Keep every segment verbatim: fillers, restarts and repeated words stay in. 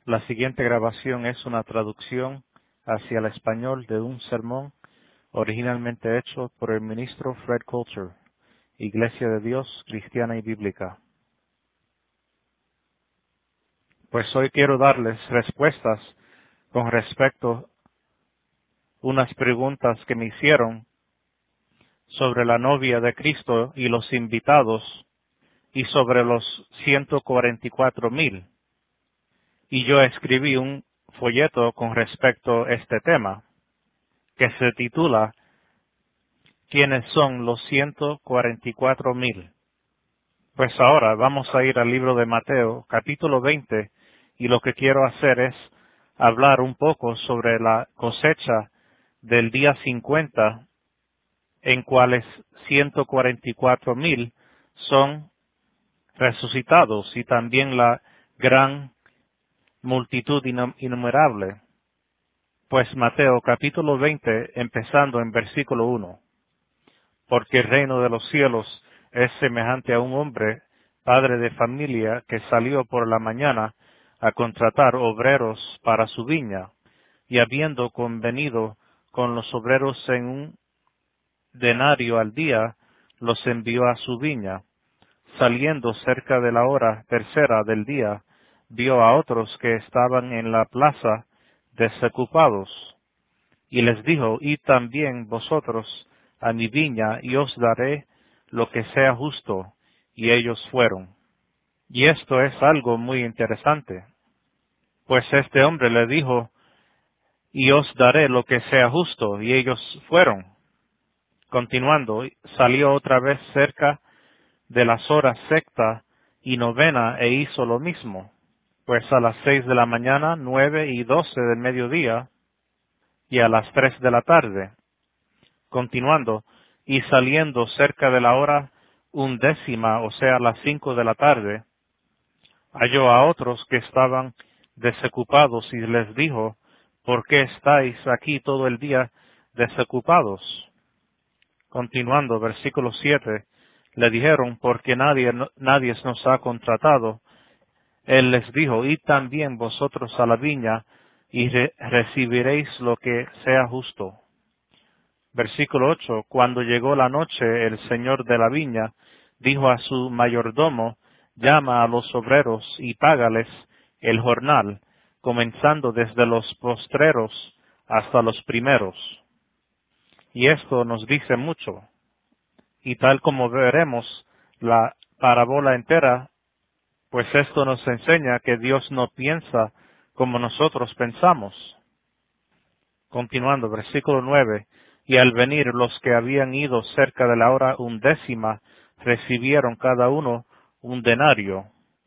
La siguiente grabación es una traducción hacia el español de un sermón originalmente hecho por el ministro Fred Coulter, Iglesia de Dios Cristiana y Bíblica. Pues hoy quiero darles respuestas con respecto a unas preguntas que me hicieron sobre la novia de Cristo y los invitados y sobre los ciento cuarenta y cuatro mil. Y yo escribí un folleto con respecto a este tema, que se titula ¿Quiénes son los ciento cuarenta y cuatro mil? Pues ahora vamos a ir al libro de Mateo, capítulo veinte, y lo que quiero hacer es hablar un poco sobre la cosecha del día cincuenta, en cuales ciento cuarenta y cuatro mil son resucitados y también la gran multitud innumerable. Pues Mateo capítulo veinte, empezando en versículo uno. Porque el reino de los cielos es semejante a un hombre, padre de familia, que salió por la mañana a contratar obreros para su viña, y habiendo convenido con los obreros en un denario al día, los envió a su viña. Saliendo cerca de la hora tercera del día, vio a otros que estaban en la plaza desocupados, y les dijo, id también vosotros a mi viña, y os daré lo que sea justo. Y ellos fueron. Y esto es algo muy interesante, pues este hombre le dijo, y os daré lo que sea justo, y ellos fueron. Continuando, salió otra vez cerca de las horas sexta y novena, e hizo lo mismo. Pues a las seis de la mañana, nueve y doce del mediodía, y a las tres de la tarde. Continuando, y saliendo cerca de la hora undécima, o sea, las cinco de la tarde, halló a otros que estaban desocupados y les dijo, ¿por qué estáis aquí todo el día desocupados? Continuando, versículo siete, le dijeron, porque nadie, nadie nos ha contratado. Él les dijo, id también vosotros a la viña, y re- recibiréis lo que sea justo. Versículo ocho. Cuando llegó la noche, el señor de la viña dijo a su mayordomo, llama a los obreros y págales el jornal, comenzando desde los postreros hasta los primeros. Y esto nos dice mucho. Y tal como veremos la parábola entera, pues esto nos enseña que Dios no piensa como nosotros pensamos. Continuando, versículo nueve, y al venir los que habían ido cerca de la hora undécima, recibieron cada uno un denario.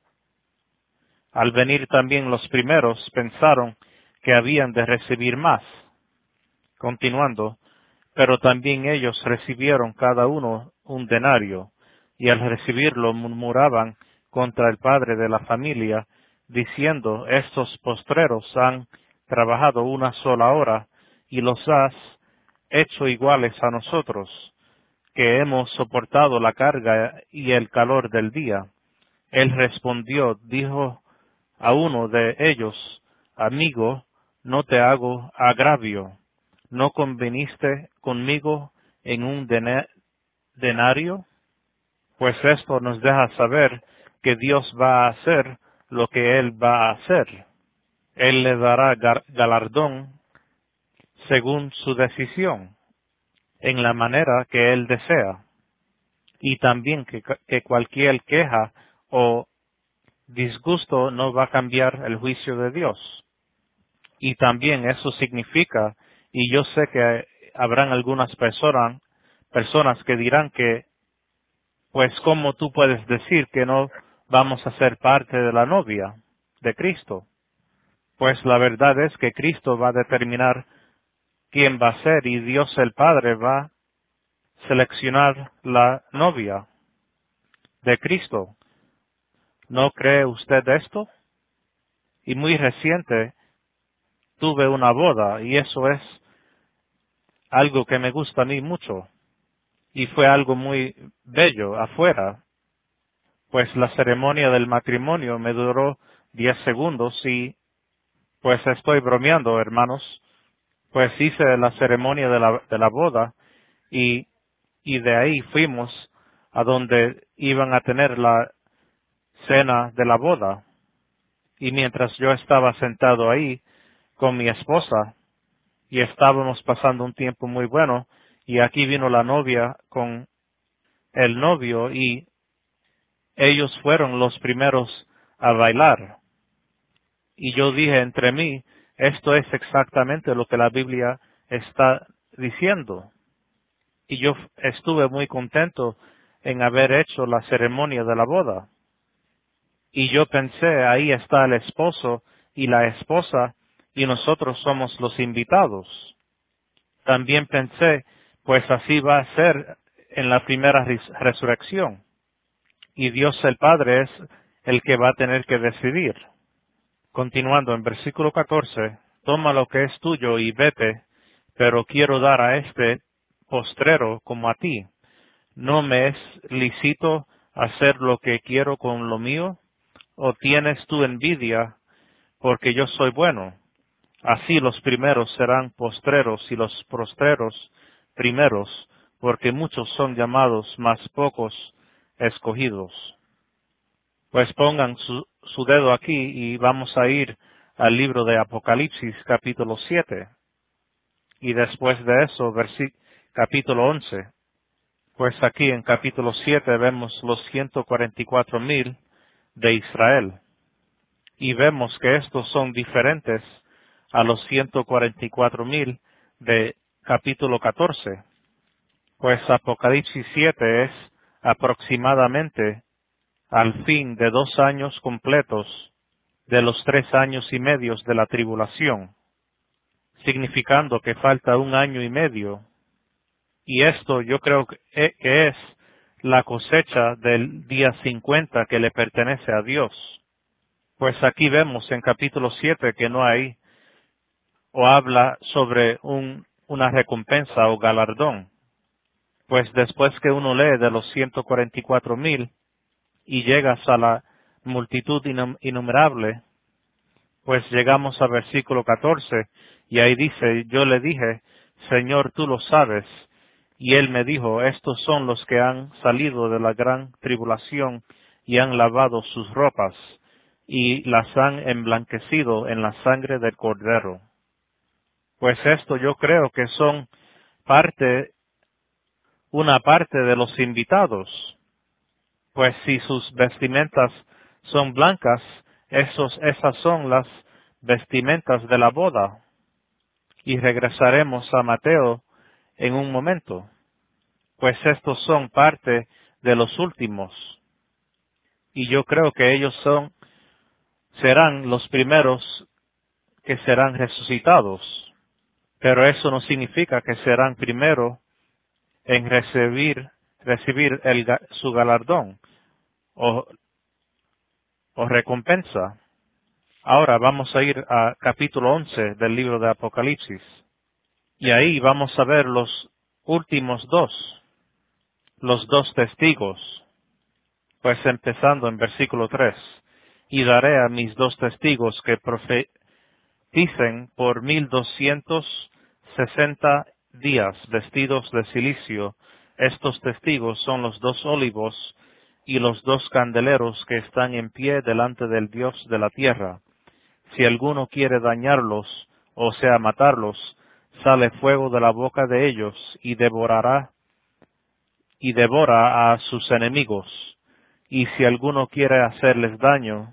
Al venir también los primeros, pensaron que habían de recibir más. Continuando, pero también ellos recibieron cada uno un denario, y al recibirlo murmuraban contra el padre de la familia, diciendo, estos postreros han trabajado una sola hora, y los has hecho iguales a nosotros, que hemos soportado la carga y el calor del día. Él respondió, dijo a uno de ellos, amigo, no te hago agravio, ¿no conveniste conmigo en un dena- denario? Pues esto nos deja saber que Dios va a hacer lo que Él va a hacer. Él le dará gar- galardón según su decisión, en la manera que Él desea, y también que, que cualquier queja o disgusto no va a cambiar el juicio de Dios. Y también eso significa, y yo sé que habrán algunas personas, personas que dirán que, pues, ¿cómo tú puedes decir que no vamos a ser parte de la novia de Cristo? Pues la verdad es que Cristo va a determinar quién va a ser y Dios el Padre va a seleccionar la novia de Cristo. ¿No cree usted esto? Y muy reciente tuve una boda y eso es algo que me gusta a mí mucho. Y fue algo muy bello afuera, pues la ceremonia del matrimonio me duró diez segundos y Pues estoy bromeando, hermanos. Pues hice la ceremonia de la, de la boda y, y de ahí fuimos a donde iban a tener la cena de la boda. Y mientras yo estaba sentado ahí con mi esposa y estábamos pasando un tiempo muy bueno, y aquí vino la novia con el novio y ellos fueron los primeros a bailar. Y yo dije entre mí, esto es exactamente lo que la Biblia está diciendo. Y yo estuve muy contento en haber hecho la ceremonia de la boda. Y yo pensé, ahí está el esposo y la esposa, y nosotros somos los invitados. También pensé, pues así va a ser en la primera res- resurrección. Y Dios el Padre es el que va a tener que decidir. Continuando en versículo catorce, toma lo que es tuyo y vete, pero quiero dar a este postrero como a ti. ¿No me es lícito hacer lo que quiero con lo mío? ¿O tienes tú envidia porque yo soy bueno? Así los primeros serán postreros y los postreros primeros, porque muchos son llamados, mas pocos escogidos. Pues pongan su, su dedo aquí y vamos a ir al libro de Apocalipsis capítulo siete. Y después de eso, versi- capítulo once. Pues aquí en capítulo siete vemos los ciento cuarenta y cuatro mil de Israel. Y vemos que estos son diferentes a los ciento cuarenta y cuatro mil de capítulo catorce. Pues Apocalipsis siete es aproximadamente al fin de dos años completos de los tres años y medios de la tribulación, significando que falta un año y medio. Y esto yo creo que e- que es la cosecha del día cincuenta que le pertenece a Dios. Pues aquí vemos en capítulo siete que no hay o habla sobre un, una recompensa o galardón. Pues después que uno lee de los ciento cuarenta y cuatro mil y llegas a la multitud inum- innumerable, pues llegamos a versículo catorce y ahí dice, yo le dije, Señor, tú lo sabes. Y él me dijo, estos son los que han salido de la gran tribulación y han lavado sus ropas y las han emblanquecido en la sangre del Cordero. Pues esto yo creo que son parte, una parte de los invitados. Pues si sus vestimentas son blancas, esos, esas son las vestimentas de la boda. Y regresaremos a Mateo en un momento, pues estos son parte de los últimos. Y yo creo que ellos son, serán los primeros que serán resucitados. Pero eso no significa que serán primero en recibir, recibir el, ga- su galardón o, o recompensa. Ahora vamos a ir a capítulo once del libro de Apocalipsis. Y ahí vamos a ver los últimos dos, los dos testigos. Pues empezando en versículo tres. Y daré a mis dos testigos que profeticen por mil doscientos sesenta días vestidos de silicio. Estos testigos son los dos olivos y los dos candeleros que están en pie delante del Dios de la tierra. Si alguno quiere dañarlos, o sea, matarlos, sale fuego de la boca de ellos y devorará y devora a sus enemigos. Y si alguno quiere hacerles daño,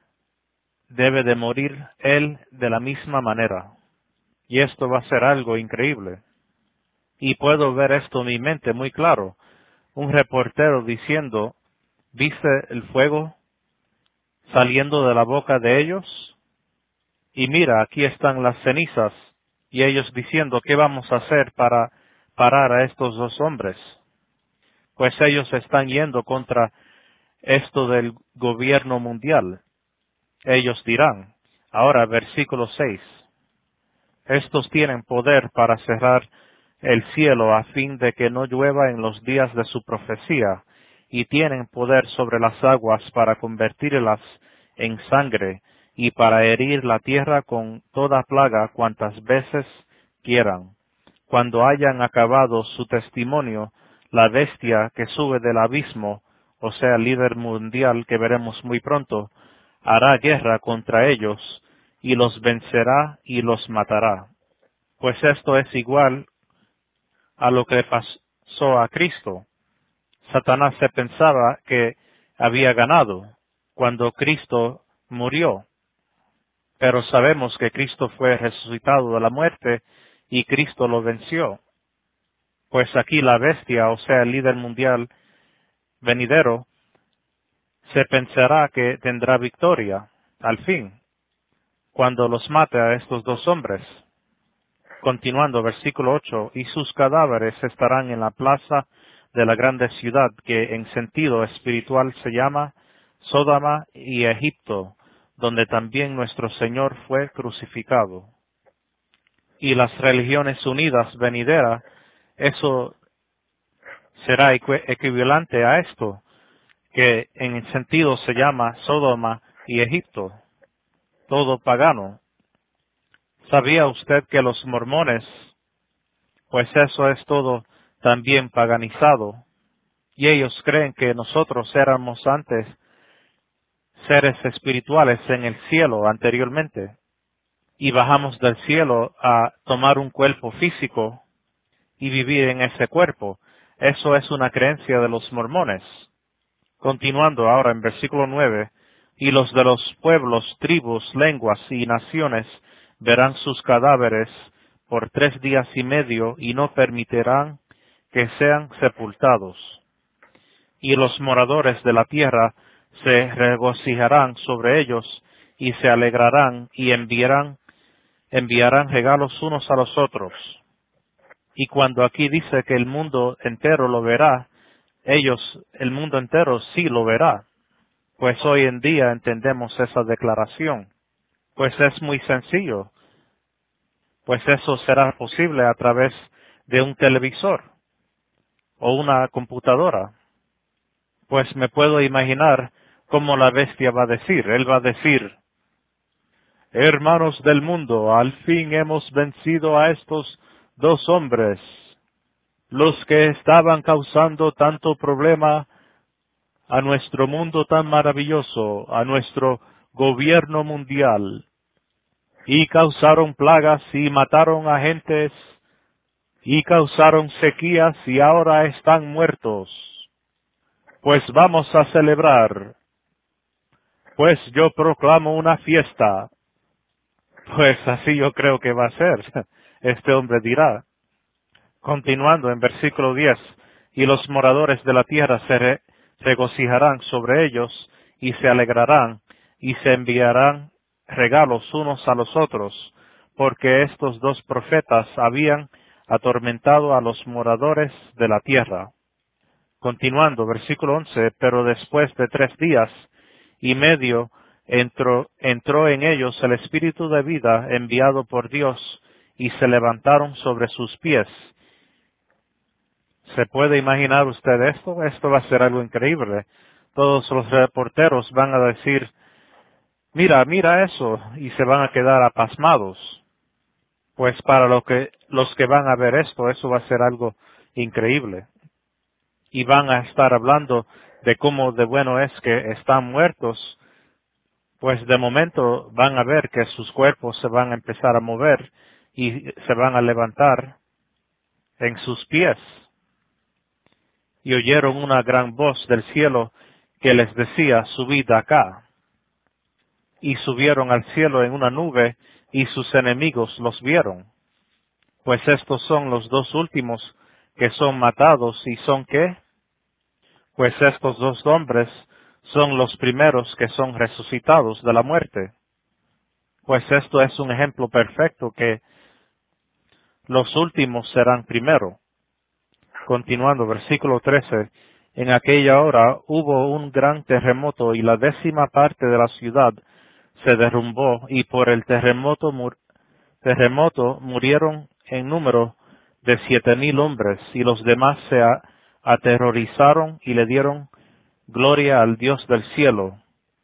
debe de morir él de la misma manera. Y esto va a ser algo increíble. Y puedo ver esto en mi mente muy claro. Un reportero diciendo, ¿viste el fuego saliendo de la boca de ellos? Y mira, aquí están las cenizas. Y ellos diciendo, ¿qué vamos a hacer para parar a estos dos hombres? Pues ellos están yendo contra esto del gobierno mundial. Ellos dirán, ahora versículo seis, estos tienen poder para cerrar el cielo a fin de que no llueva en los días de su profecía, y tienen poder sobre las aguas para convertirlas en sangre, y para herir la tierra con toda plaga cuantas veces quieran. Cuando hayan acabado su testimonio, la bestia que sube del abismo, o sea, el líder mundial que veremos muy pronto, hará guerra contra ellos, y los vencerá y los matará. Pues esto es igual a lo que pasó a Cristo. Satanás se pensaba que había ganado cuando Cristo murió, pero sabemos que Cristo fue resucitado de la muerte y Cristo lo venció. Pues aquí la bestia, o sea, el líder mundial venidero, se pensará que tendrá victoria al fin, cuando los mate a estos dos hombres. Continuando, versículo ocho, y sus cadáveres estarán en la plaza de la grande ciudad, que en sentido espiritual se llama Sodoma y Egipto, donde también nuestro Señor fue crucificado. Y las religiones unidas venideras, eso será equ- equivalente a esto, que en sentido se llama Sodoma y Egipto, todo pagano. ¿Sabía usted que los mormones, pues eso es todo también paganizado, y ellos creen que nosotros éramos antes seres espirituales en el cielo anteriormente, y bajamos del cielo a tomar un cuerpo físico y vivir en ese cuerpo? Eso es una creencia de los mormones. Continuando ahora en versículo nueve, y los de los pueblos, tribus, lenguas y naciones verán sus cadáveres por tres días y medio y no permitirán que sean sepultados. Y los moradores de la tierra se regocijarán sobre ellos y se alegrarán y enviarán, enviarán regalos unos a los otros. Y cuando aquí dice que el mundo entero lo verá, ellos, el mundo entero sí lo verá. Pues hoy en día entendemos esa declaración. Pues es muy sencillo. Pues eso será posible a través de un televisor o una computadora. Pues me puedo imaginar cómo la bestia va a decir. Él va a decir, hermanos del mundo, al fin hemos vencido a estos dos hombres, los que estaban causando tanto problema a nuestro mundo tan maravilloso, a nuestro gobierno mundial, y causaron plagas y mataron a gentes, y causaron sequías y ahora están muertos. Pues vamos a celebrar, pues yo proclamo una fiesta. Pues así yo creo que va a ser, este hombre dirá. Continuando en versículo diez, y los moradores de la tierra se re- regocijarán sobre ellos, y se alegrarán, y se enviarán regalos unos a los otros, porque estos dos profetas habían atormentado a los moradores de la tierra. Continuando, versículo once, pero después de tres días y medio entró, entró en ellos el espíritu de vida enviado por Dios, y se levantaron sobre sus pies. ¿Se puede imaginar usted esto? Esto va a ser algo increíble. Todos los reporteros van a decir, mira, mira eso, y se van a quedar apasmados. Pues para lo que, los que van a ver esto, eso va a ser algo increíble. Y van a estar hablando de cómo de bueno es que están muertos, pues de momento van a ver que sus cuerpos se van a empezar a mover y se van a levantar en sus pies. Y oyeron una gran voz del cielo que les decía, subid acá. Y subieron al cielo en una nube, y sus enemigos los vieron. Pues estos son los dos últimos que son matados, ¿y son qué? Pues estos dos hombres son los primeros que son resucitados de la muerte. Pues esto es un ejemplo perfecto que los últimos serán primero. Continuando, versículo trece. En aquella hora hubo un gran terremoto y la décima parte de la ciudad se derrumbó, y por el terremoto, mur terremoto murieron en número de siete mil hombres, y los demás se a aterrorizaron y le dieron gloria al Dios del cielo.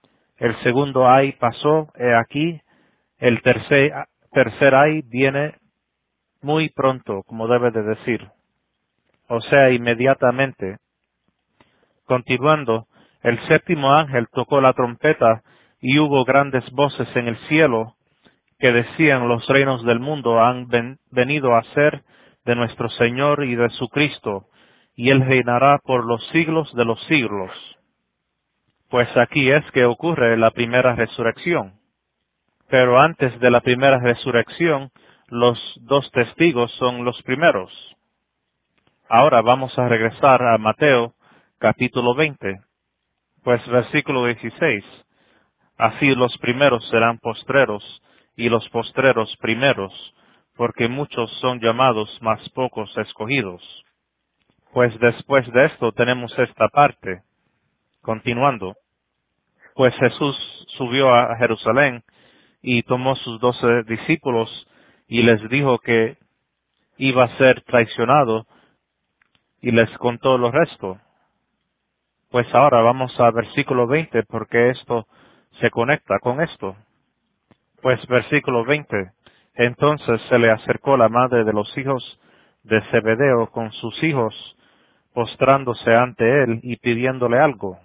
El segundo ay pasó, he aquí, el tercer, tercer ay viene muy pronto, como debe de decir, o sea, inmediatamente. Continuando, el séptimo ángel tocó la trompeta y hubo grandes voces en el cielo que decían: los reinos del mundo han ven, venido a ser de nuestro Señor y de su Cristo, y Él reinará por los siglos de los siglos. Pues aquí es que ocurre la primera resurrección. Pero antes de la primera resurrección, los dos testigos son los primeros. Ahora vamos a regresar a Mateo, capítulo veinte, pues versículo dieciséis. Así los primeros serán postreros, y los postreros primeros, porque muchos son llamados, mas pocos escogidos. Pues después de esto tenemos esta parte, continuando. Pues Jesús subió a Jerusalén, y tomó sus doce discípulos, y les dijo que iba a ser traicionado, y les contó lo resto. Pues ahora vamos a versículo veinte, porque esto se conecta con esto. Pues versículo veinte. Entonces se le acercó la madre de los hijos de Zebedeo con sus hijos, postrándose ante él y pidiéndole algo.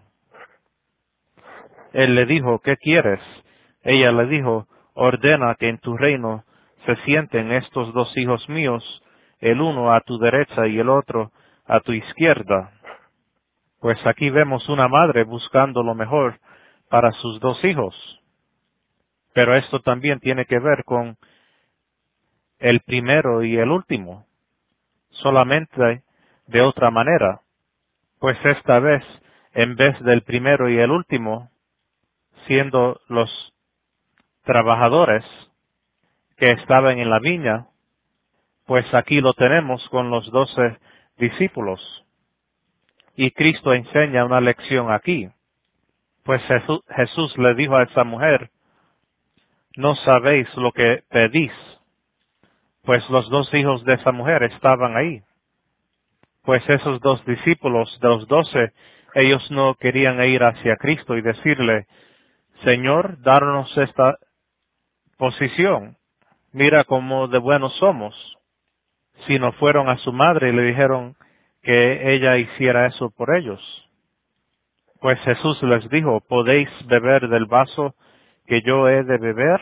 Él le dijo: ¿qué quieres? Ella le dijo: ordena que en tu reino se sienten estos dos hijos míos, el uno a tu derecha y el otro a tu izquierda. Pues aquí vemos una madre buscando lo mejor para sus dos hijos. Pero esto también tiene que ver con el primero y el último, solamente de otra manera. Pues esta vez, en vez del primero y el último, siendo los trabajadores que estaban en la viña, pues aquí lo tenemos con los doce discípulos. Y Cristo enseña una lección aquí. Pues Jesús, Jesús le dijo a esa mujer: no sabéis lo que pedís. Pues los dos hijos de esa mujer estaban ahí. Pues esos dos discípulos de los doce, ellos no querían ir hacia Cristo y decirle: Señor, danos esta posición. Mira cómo de buenos somos. Sino fueron a su madre y le dijeron que ella hiciera eso por ellos. Pues Jesús les dijo: ¿podéis beber del vaso que yo he de beber?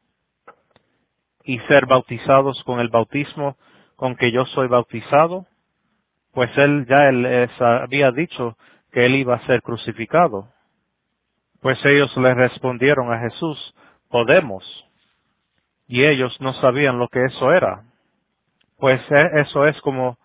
¿Y ser bautizados con el bautismo con que yo soy bautizado? Pues él ya les había dicho que él iba a ser crucificado. Pues ellos le respondieron a Jesús: podemos. Y ellos no sabían lo que eso era. Pues eso es como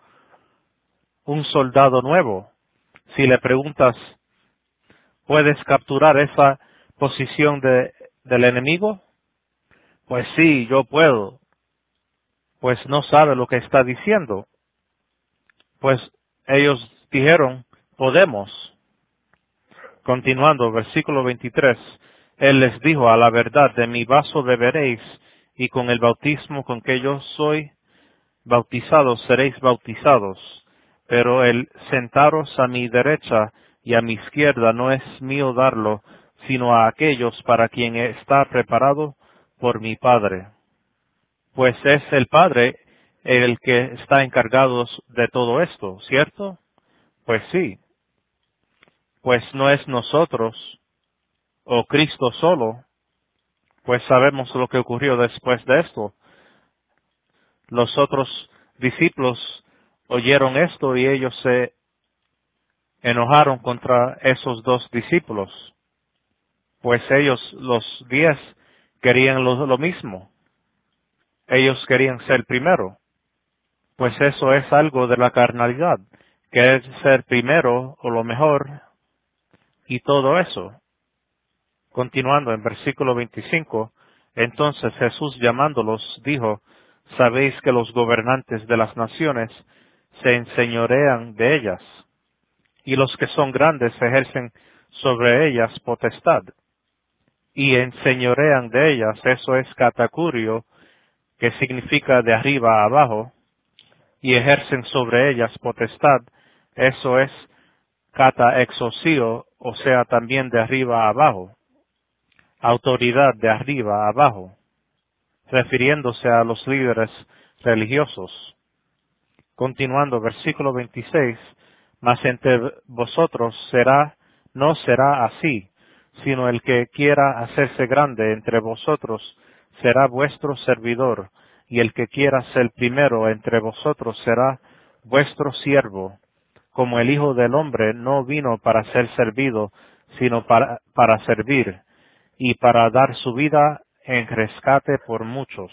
un soldado nuevo. Si le preguntas: ¿puedes capturar esa posición de, del enemigo? Pues sí, yo puedo. Pues no sabe lo que está diciendo. Pues ellos dijeron: podemos. Continuando, versículo veintitrés. Él les dijo: a la verdad, de mi vaso beberéis, y con el bautismo con que yo soy bautizado seréis bautizados. Pero el sentaros a mi derecha y a mi izquierda no es mío darlo, sino a aquellos para quien está preparado por mi Padre. Pues es el Padre el que está encargado de todo esto, ¿cierto? Pues sí. Pues no es nosotros o Cristo solo, pues sabemos lo que ocurrió después de esto. Los otros discípulos oyeron esto y ellos se enojaron contra esos dos discípulos, pues ellos, los diez, querían lo, lo mismo. Ellos querían ser primero, pues eso es algo de la carnalidad, querer ser primero o lo mejor y todo eso. Continuando en versículo veinticinco, entonces Jesús llamándolos dijo: sabéis que los gobernantes de las naciones se enseñorean de ellas, y los que son grandes ejercen sobre ellas potestad. Y enseñorean de ellas, eso es catacurio, que significa de arriba a abajo, y ejercen sobre ellas potestad, eso es cata exocio, o sea también de arriba a abajo. autoridad de arriba a abajo, refiriéndose a los líderes religiosos. Continuando, versículo veintiséis, mas entre vosotros será, no será así, sino el que quiera hacerse grande entre vosotros será vuestro servidor, y el que quiera ser primero entre vosotros será vuestro siervo, como el Hijo del Hombre no vino para ser servido, sino para, para servir, y para dar su vida en rescate por muchos.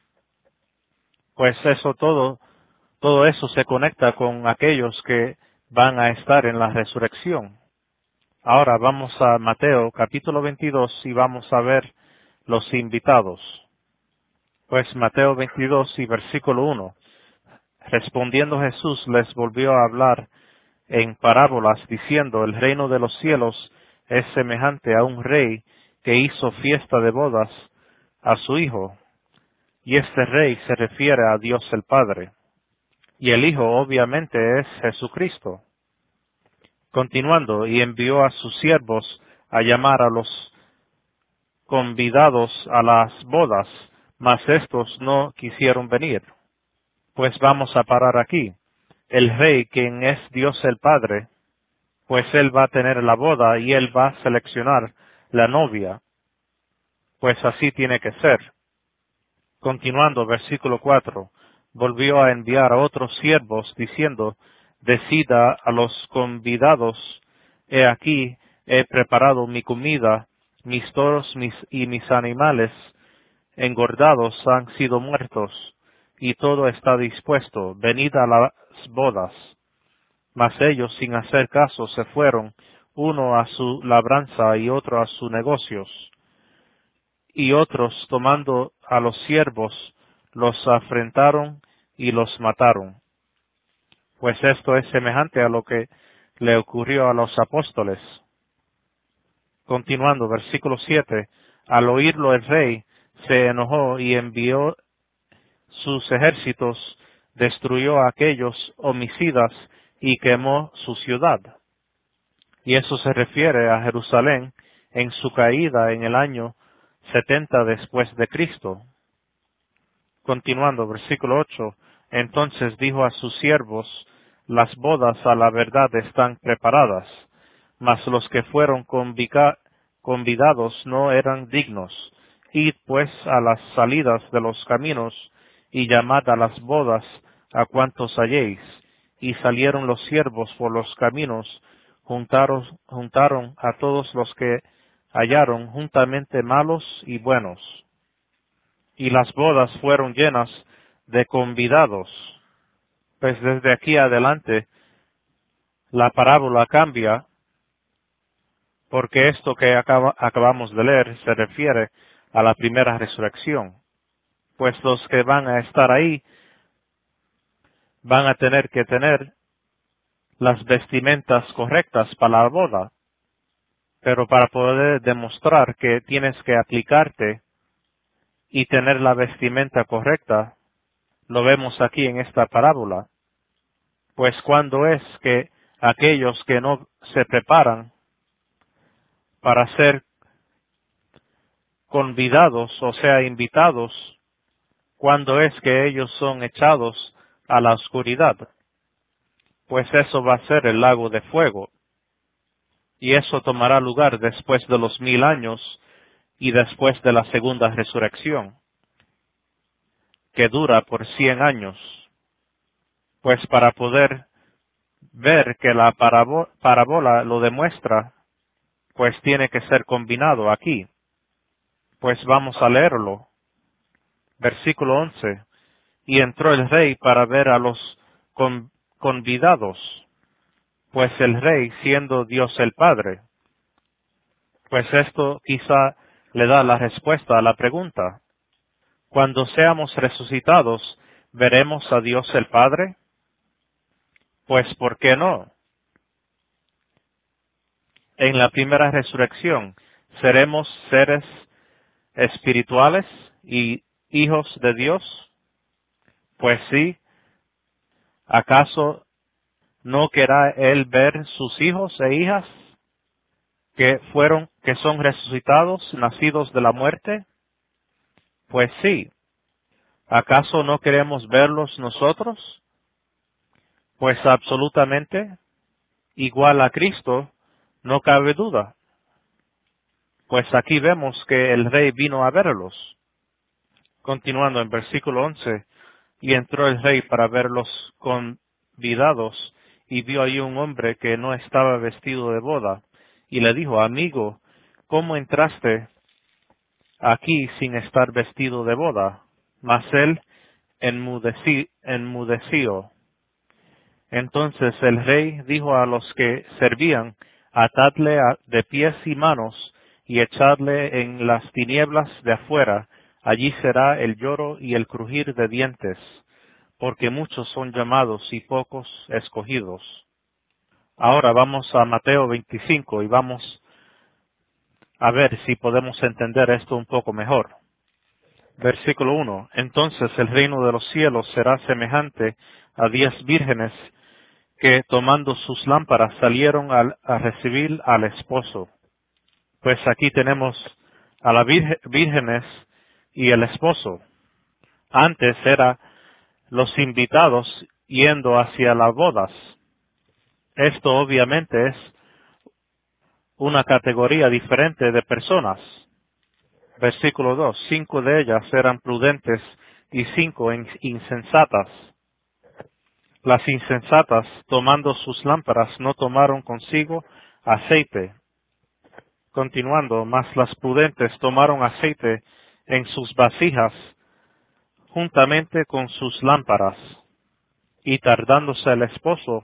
Pues eso todo, todo eso se conecta con aquellos que van a estar en la resurrección. Ahora vamos a Mateo capítulo veintidós y vamos a ver los invitados. Pues Mateo veintidós y versículo uno. Respondiendo Jesús les volvió a hablar en parábolas diciendo, el reino de los cielos es semejante a un rey que hizo fiesta de bodas a su hijo. Y este rey se refiere a Dios el Padre. Y el Hijo obviamente es Jesucristo. Continuando, y envió a sus siervos a llamar a los convidados a las bodas, mas éstos no quisieron venir. Pues vamos a parar aquí. El rey, quien es Dios el Padre, pues él va a tener la boda y él va a seleccionar la novia. Pues así tiene que ser. Continuando, versículo cuatro, volvió a enviar a otros siervos diciendo, decida a los convidados, he aquí, he preparado mi comida, mis toros mis, y mis animales engordados han sido muertos, y todo está dispuesto, venid a las bodas. Mas ellos, sin hacer caso, se fueron, uno a su labranza y otro a sus negocios. Y otros, tomando a los siervos, los afrentaron y los mataron. Pues esto es semejante a lo que le ocurrió a los apóstoles. Continuando, versículo siete, al oírlo el rey se enojó y envió sus ejércitos, destruyó a aquellos homicidas y quemó su ciudad. Y eso se refiere a Jerusalén en su caída en el año setenta después de Cristo. Continuando, versículo ocho, entonces dijo a sus siervos, las bodas a la verdad están preparadas, mas los que fueron convica- convidados no eran dignos. Id pues a las salidas de los caminos y llamad a las bodas a cuantos halléis. Y salieron los siervos por los caminos, juntaron, juntaron a todos los que hallaron juntamente malos y buenos. Y las bodas fueron llenas de convidados. Pues desde aquí adelante la parábola cambia, porque esto que acaba, acabamos de leer se refiere a la primera resurrección. Pues los que van a estar ahí van a tener que tener las vestimentas correctas para la boda. Pero para poder demostrar que tienes que aplicarte y tener la vestimenta correcta, lo vemos aquí en esta parábola. Pues cuando es que aquellos que no se preparan para ser convidados, o sea, invitados, cuando es que ellos son echados a la oscuridad, pues eso va a ser el lago de fuego, y eso tomará lugar después de los mil años y después de la segunda resurrección, que dura por cien años. Pues para poder ver que la parabo- parábola lo demuestra, pues tiene que ser combinado aquí. Pues vamos a leerlo. Versículo once. Y entró el rey para ver a los con- convidados, pues el rey siendo Dios el Padre. Pues esto quizá le da la respuesta a la pregunta. Cuando seamos resucitados, ¿veremos a Dios el Padre? Pues ¿por qué no? En la primera resurrección, ¿seremos seres espirituales y hijos de Dios? Pues sí. ¿Acaso no querrá él ver sus hijos e hijas? que fueron, que son resucitados, nacidos de la muerte? Pues sí. ¿Acaso no queremos verlos nosotros? Pues absolutamente igual a Cristo, no cabe duda. Pues aquí vemos que el rey vino a verlos. Continuando en versículo once, y entró el rey para ver los convidados, y vio allí un hombre que no estaba vestido de boda, y le dijo, amigo, ¿cómo entraste aquí sin estar vestido de boda? Mas él enmudecí, enmudeció. Entonces el rey dijo a los que servían, atadle a- de pies y manos, y echadle en las tinieblas de afuera, allí será el lloro y el crujir de dientes, porque muchos son llamados y pocos escogidos. Ahora vamos a Mateo veinticinco y vamos a ver si podemos entender esto un poco mejor. Versículo uno. Entonces el reino de los cielos será semejante a diez vírgenes que tomando sus lámparas salieron al- a recibir al esposo. Pues aquí tenemos a las virge- vírgenes y el esposo. Antes era los invitados yendo hacia las bodas. Esto obviamente es una categoría diferente de personas. Versículo dos. Cinco de ellas eran prudentes y cinco in- insensatas. Las insensatas, tomando sus lámparas, no tomaron consigo aceite. Continuando, mas las prudentes tomaron aceite en sus vasijas, juntamente con sus lámparas. Y tardándose el esposo,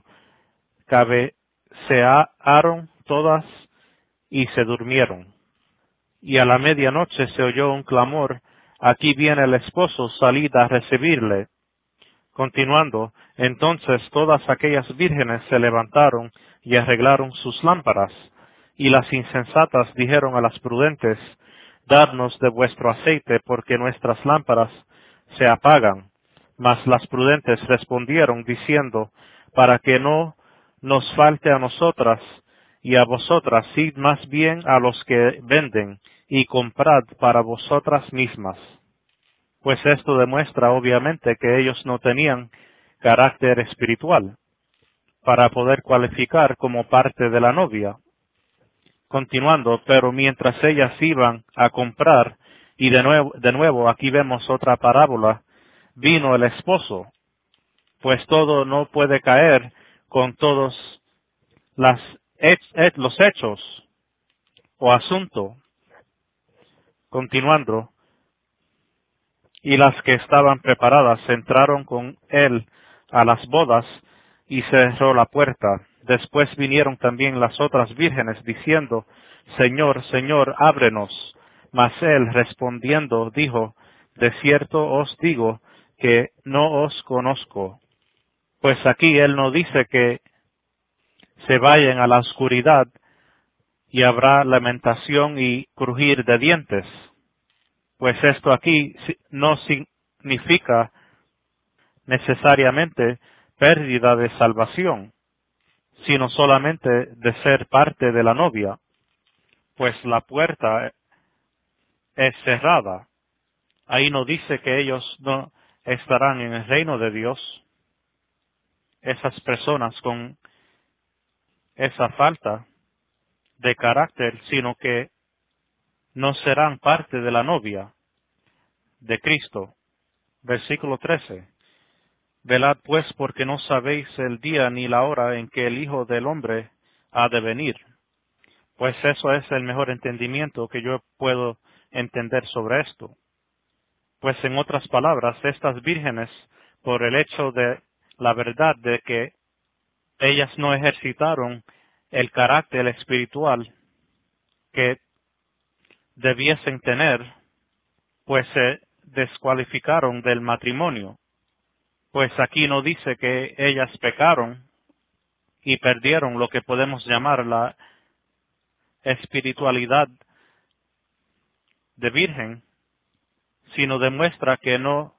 cabecearon todas y se durmieron. Y a la medianoche se oyó un clamor, aquí viene el esposo, salid a recibirle. Continuando, entonces todas aquellas vírgenes se levantaron y arreglaron sus lámparas, y las insensatas dijeron a las prudentes, dadnos de vuestro aceite, porque nuestras lámparas se apagan. Mas las prudentes respondieron diciendo, para que no nos falte a nosotras y a vosotras, id más bien a los que venden, y comprad para vosotras mismas. Pues esto demuestra obviamente que ellos no tenían carácter espiritual para poder cualificar como parte de la novia. Continuando, pero mientras ellas iban a comprar, y de nuevo, de nuevo aquí vemos otra parábola, vino el esposo, pues todo no puede caer con todos las, hech- los hechos o asunto. Continuando, y las que estaban preparadas entraron con él a las bodas y cerró la puerta. Después vinieron también las otras vírgenes diciendo, Señor, Señor, ábrenos. Mas él respondiendo dijo, de cierto os digo que no os conozco. Pues aquí él no dice que se vayan a la oscuridad y habrá lamentación y crujir de dientes. Pues esto aquí si- no significa necesariamente pérdida de salvación, sino solamente de ser parte de la novia, pues la puerta es cerrada. Ahí no dice que ellos no estarán en el reino de Dios, esas personas con esa falta de carácter, sino que no serán parte de la novia de Cristo. Versículo trece. Velad pues porque no sabéis el día ni la hora en que el Hijo del Hombre ha de venir. Pues eso es el mejor entendimiento que yo puedo entender sobre esto. Pues en otras palabras, estas vírgenes, por el hecho de la verdad de que ellas no ejercitaron el carácter espiritual que debiesen tener, pues se descualificaron del matrimonio. Pues aquí no dice que ellas pecaron y perdieron lo que podemos llamar la espiritualidad de virgen, sino demuestra que no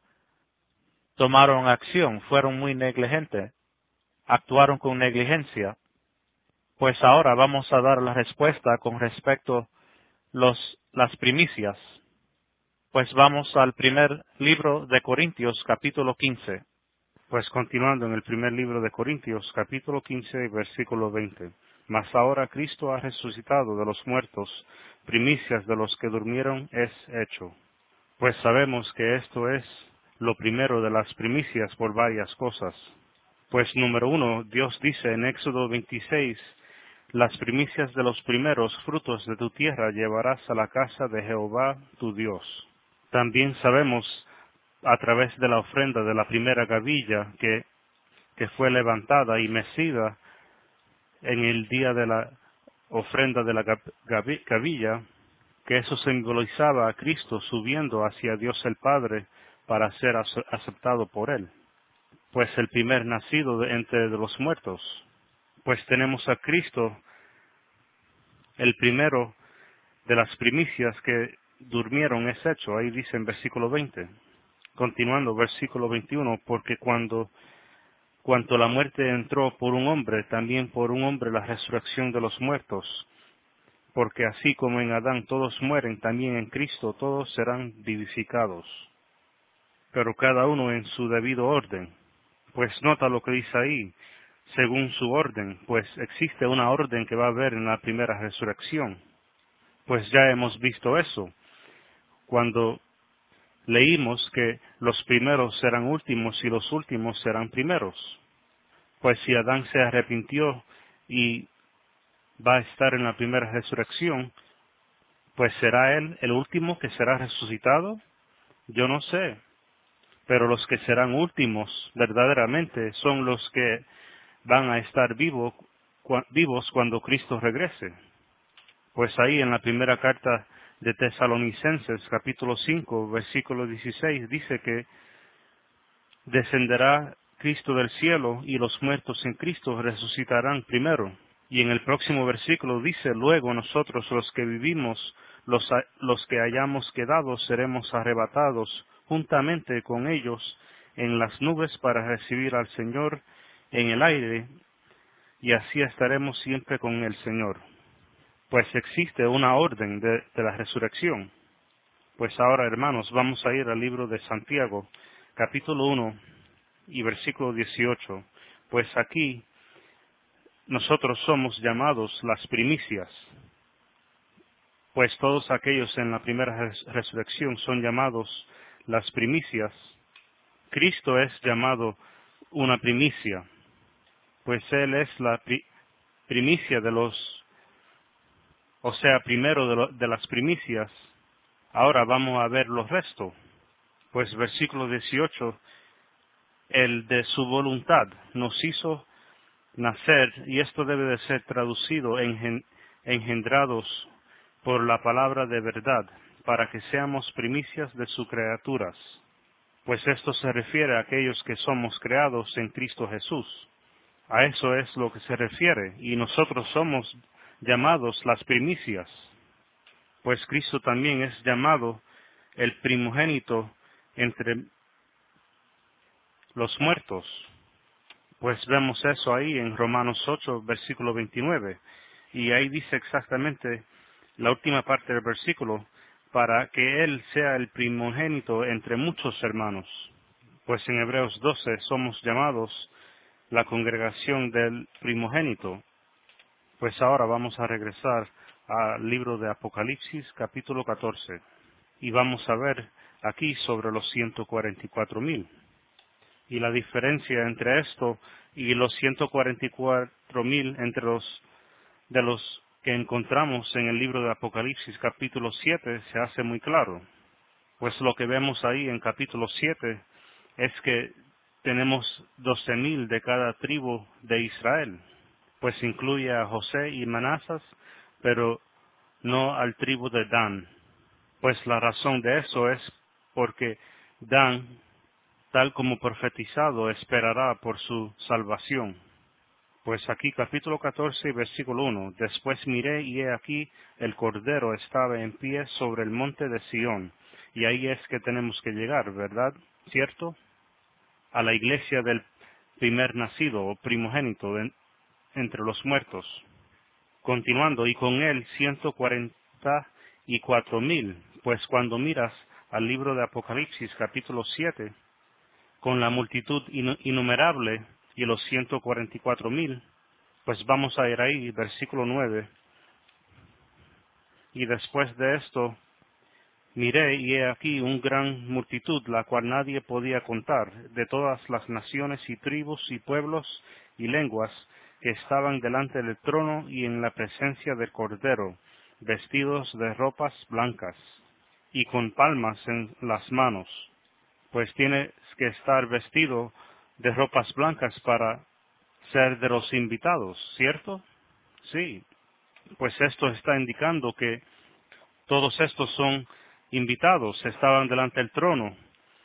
tomaron acción, fueron muy negligentes, actuaron con negligencia. Pues ahora vamos a dar la respuesta con respecto los las primicias. Pues vamos al primer libro de Corintios, capítulo quince. Pues continuando en el primer libro de Corintios, capítulo quince, versículo veinte. Mas ahora Cristo ha resucitado de los muertos, primicias de los que durmieron es hecho. Pues sabemos que esto es lo primero de las primicias por varias cosas. Pues número uno, Dios dice en Éxodo veintiséis, las primicias de los primeros frutos de tu tierra llevarás a la casa de Jehová tu Dios. También sabemos a través de la ofrenda de la primera gavilla que, que fue levantada y mecida en el día de la ofrenda de la gav- gavi- gavilla, que eso simbolizaba a Cristo subiendo hacia Dios el Padre para ser ace- aceptado por Él. Pues el primer nacido de entre de los muertos. Pues tenemos a Cristo, el primero de las primicias que durmieron es hecho. Ahí dice en versículo veinte. Continuando, versículo veintiuno, porque cuando cuanto la muerte entró por un hombre, también por un hombre la resurrección de los muertos. Porque así como en Adán todos mueren, también en Cristo todos serán vivificados, pero cada uno en su debido orden. Pues nota lo que dice ahí, según su orden, pues existe una orden que va a haber en la primera resurrección. Pues ya hemos visto eso, cuando leímos que los primeros serán últimos y los últimos serán primeros. Pues si Adán se arrepintió y va a estar en la primera resurrección, pues será él el último que será resucitado. Yo no sé, pero los que serán últimos verdaderamente son los que van a estar vivo, cua- vivos cuando Cristo regrese. Pues ahí en la primera carta de Tesalonicenses, capítulo cinco, versículo dieciséis, dice que descenderá Cristo del cielo y los muertos en Cristo resucitarán primero. Y en el próximo versículo dice, luego nosotros los que vivimos, los, ha- los que hayamos quedado, seremos arrebatados juntamente con ellos en las nubes para recibir al Señor en el aire, y así estaremos siempre con el Señor. Pues existe una orden de, de la resurrección. Pues ahora, hermanos, vamos a ir al libro de Santiago, capítulo uno y versículo dieciocho. Pues aquí nosotros somos llamados las primicias, pues todos aquellos en la primera res- resurrección son llamados las primicias. Cristo es llamado una primicia, pues Él es la pri- primicia de los, o sea, primero de, lo- de las primicias. Ahora vamos a ver los restos. Pues versículo dieciocho, el de su voluntad nos hizo nacer, y esto debe de ser traducido en engendrados por la palabra de verdad, para que seamos primicias de sus criaturas. Pues esto se refiere a aquellos que somos creados en Cristo Jesús. A eso es lo que se refiere, y nosotros somos llamados las primicias, pues Cristo también es llamado el primogénito entre los muertos. Pues vemos eso ahí en Romanos ocho, versículo veintinueve. Y ahí dice exactamente la última parte del versículo, para que Él sea el primogénito entre muchos hermanos. Pues en Hebreos doce somos llamados la congregación del primogénito. Pues ahora vamos a regresar al libro de Apocalipsis, capítulo catorce. Y vamos a ver aquí sobre los ciento cuarenta y cuatro mil. Y la diferencia entre esto y los ciento cuarenta y cuatro mil entre los de los que encontramos en el libro de Apocalipsis capítulo siete se hace muy claro. Pues lo que vemos ahí en capítulo siete es que tenemos doce mil de cada tribu de Israel, pues incluye a José y Manasas, pero no al tribu de Dan. Pues la razón de eso es porque Dan, tal como profetizado, esperará por su salvación. Pues aquí capítulo catorce, versículo uno. Después miré y he aquí el Cordero estaba en pie sobre el monte de Sión. Y ahí es que tenemos que llegar, ¿verdad? ¿Cierto? A la iglesia del primer nacido o primogénito en- entre los muertos. Continuando, y con él ciento cuarenta y cuatro mil, pues cuando miras al libro de Apocalipsis capítulo siete, con la multitud inu- innumerable y los ciento cuarenta y cuatro mil, pues vamos a ir ahí, versículo nueve, y después de esto, miré y he aquí una gran multitud, la cual nadie podía contar, de todas las naciones y tribus y pueblos y lenguas que estaban delante del trono y en la presencia del Cordero, vestidos de ropas blancas y con palmas en las manos. Pues tienes que estar vestido de ropas blancas para ser de los invitados, ¿cierto? Sí, pues esto está indicando que todos estos son invitados, estaban delante del trono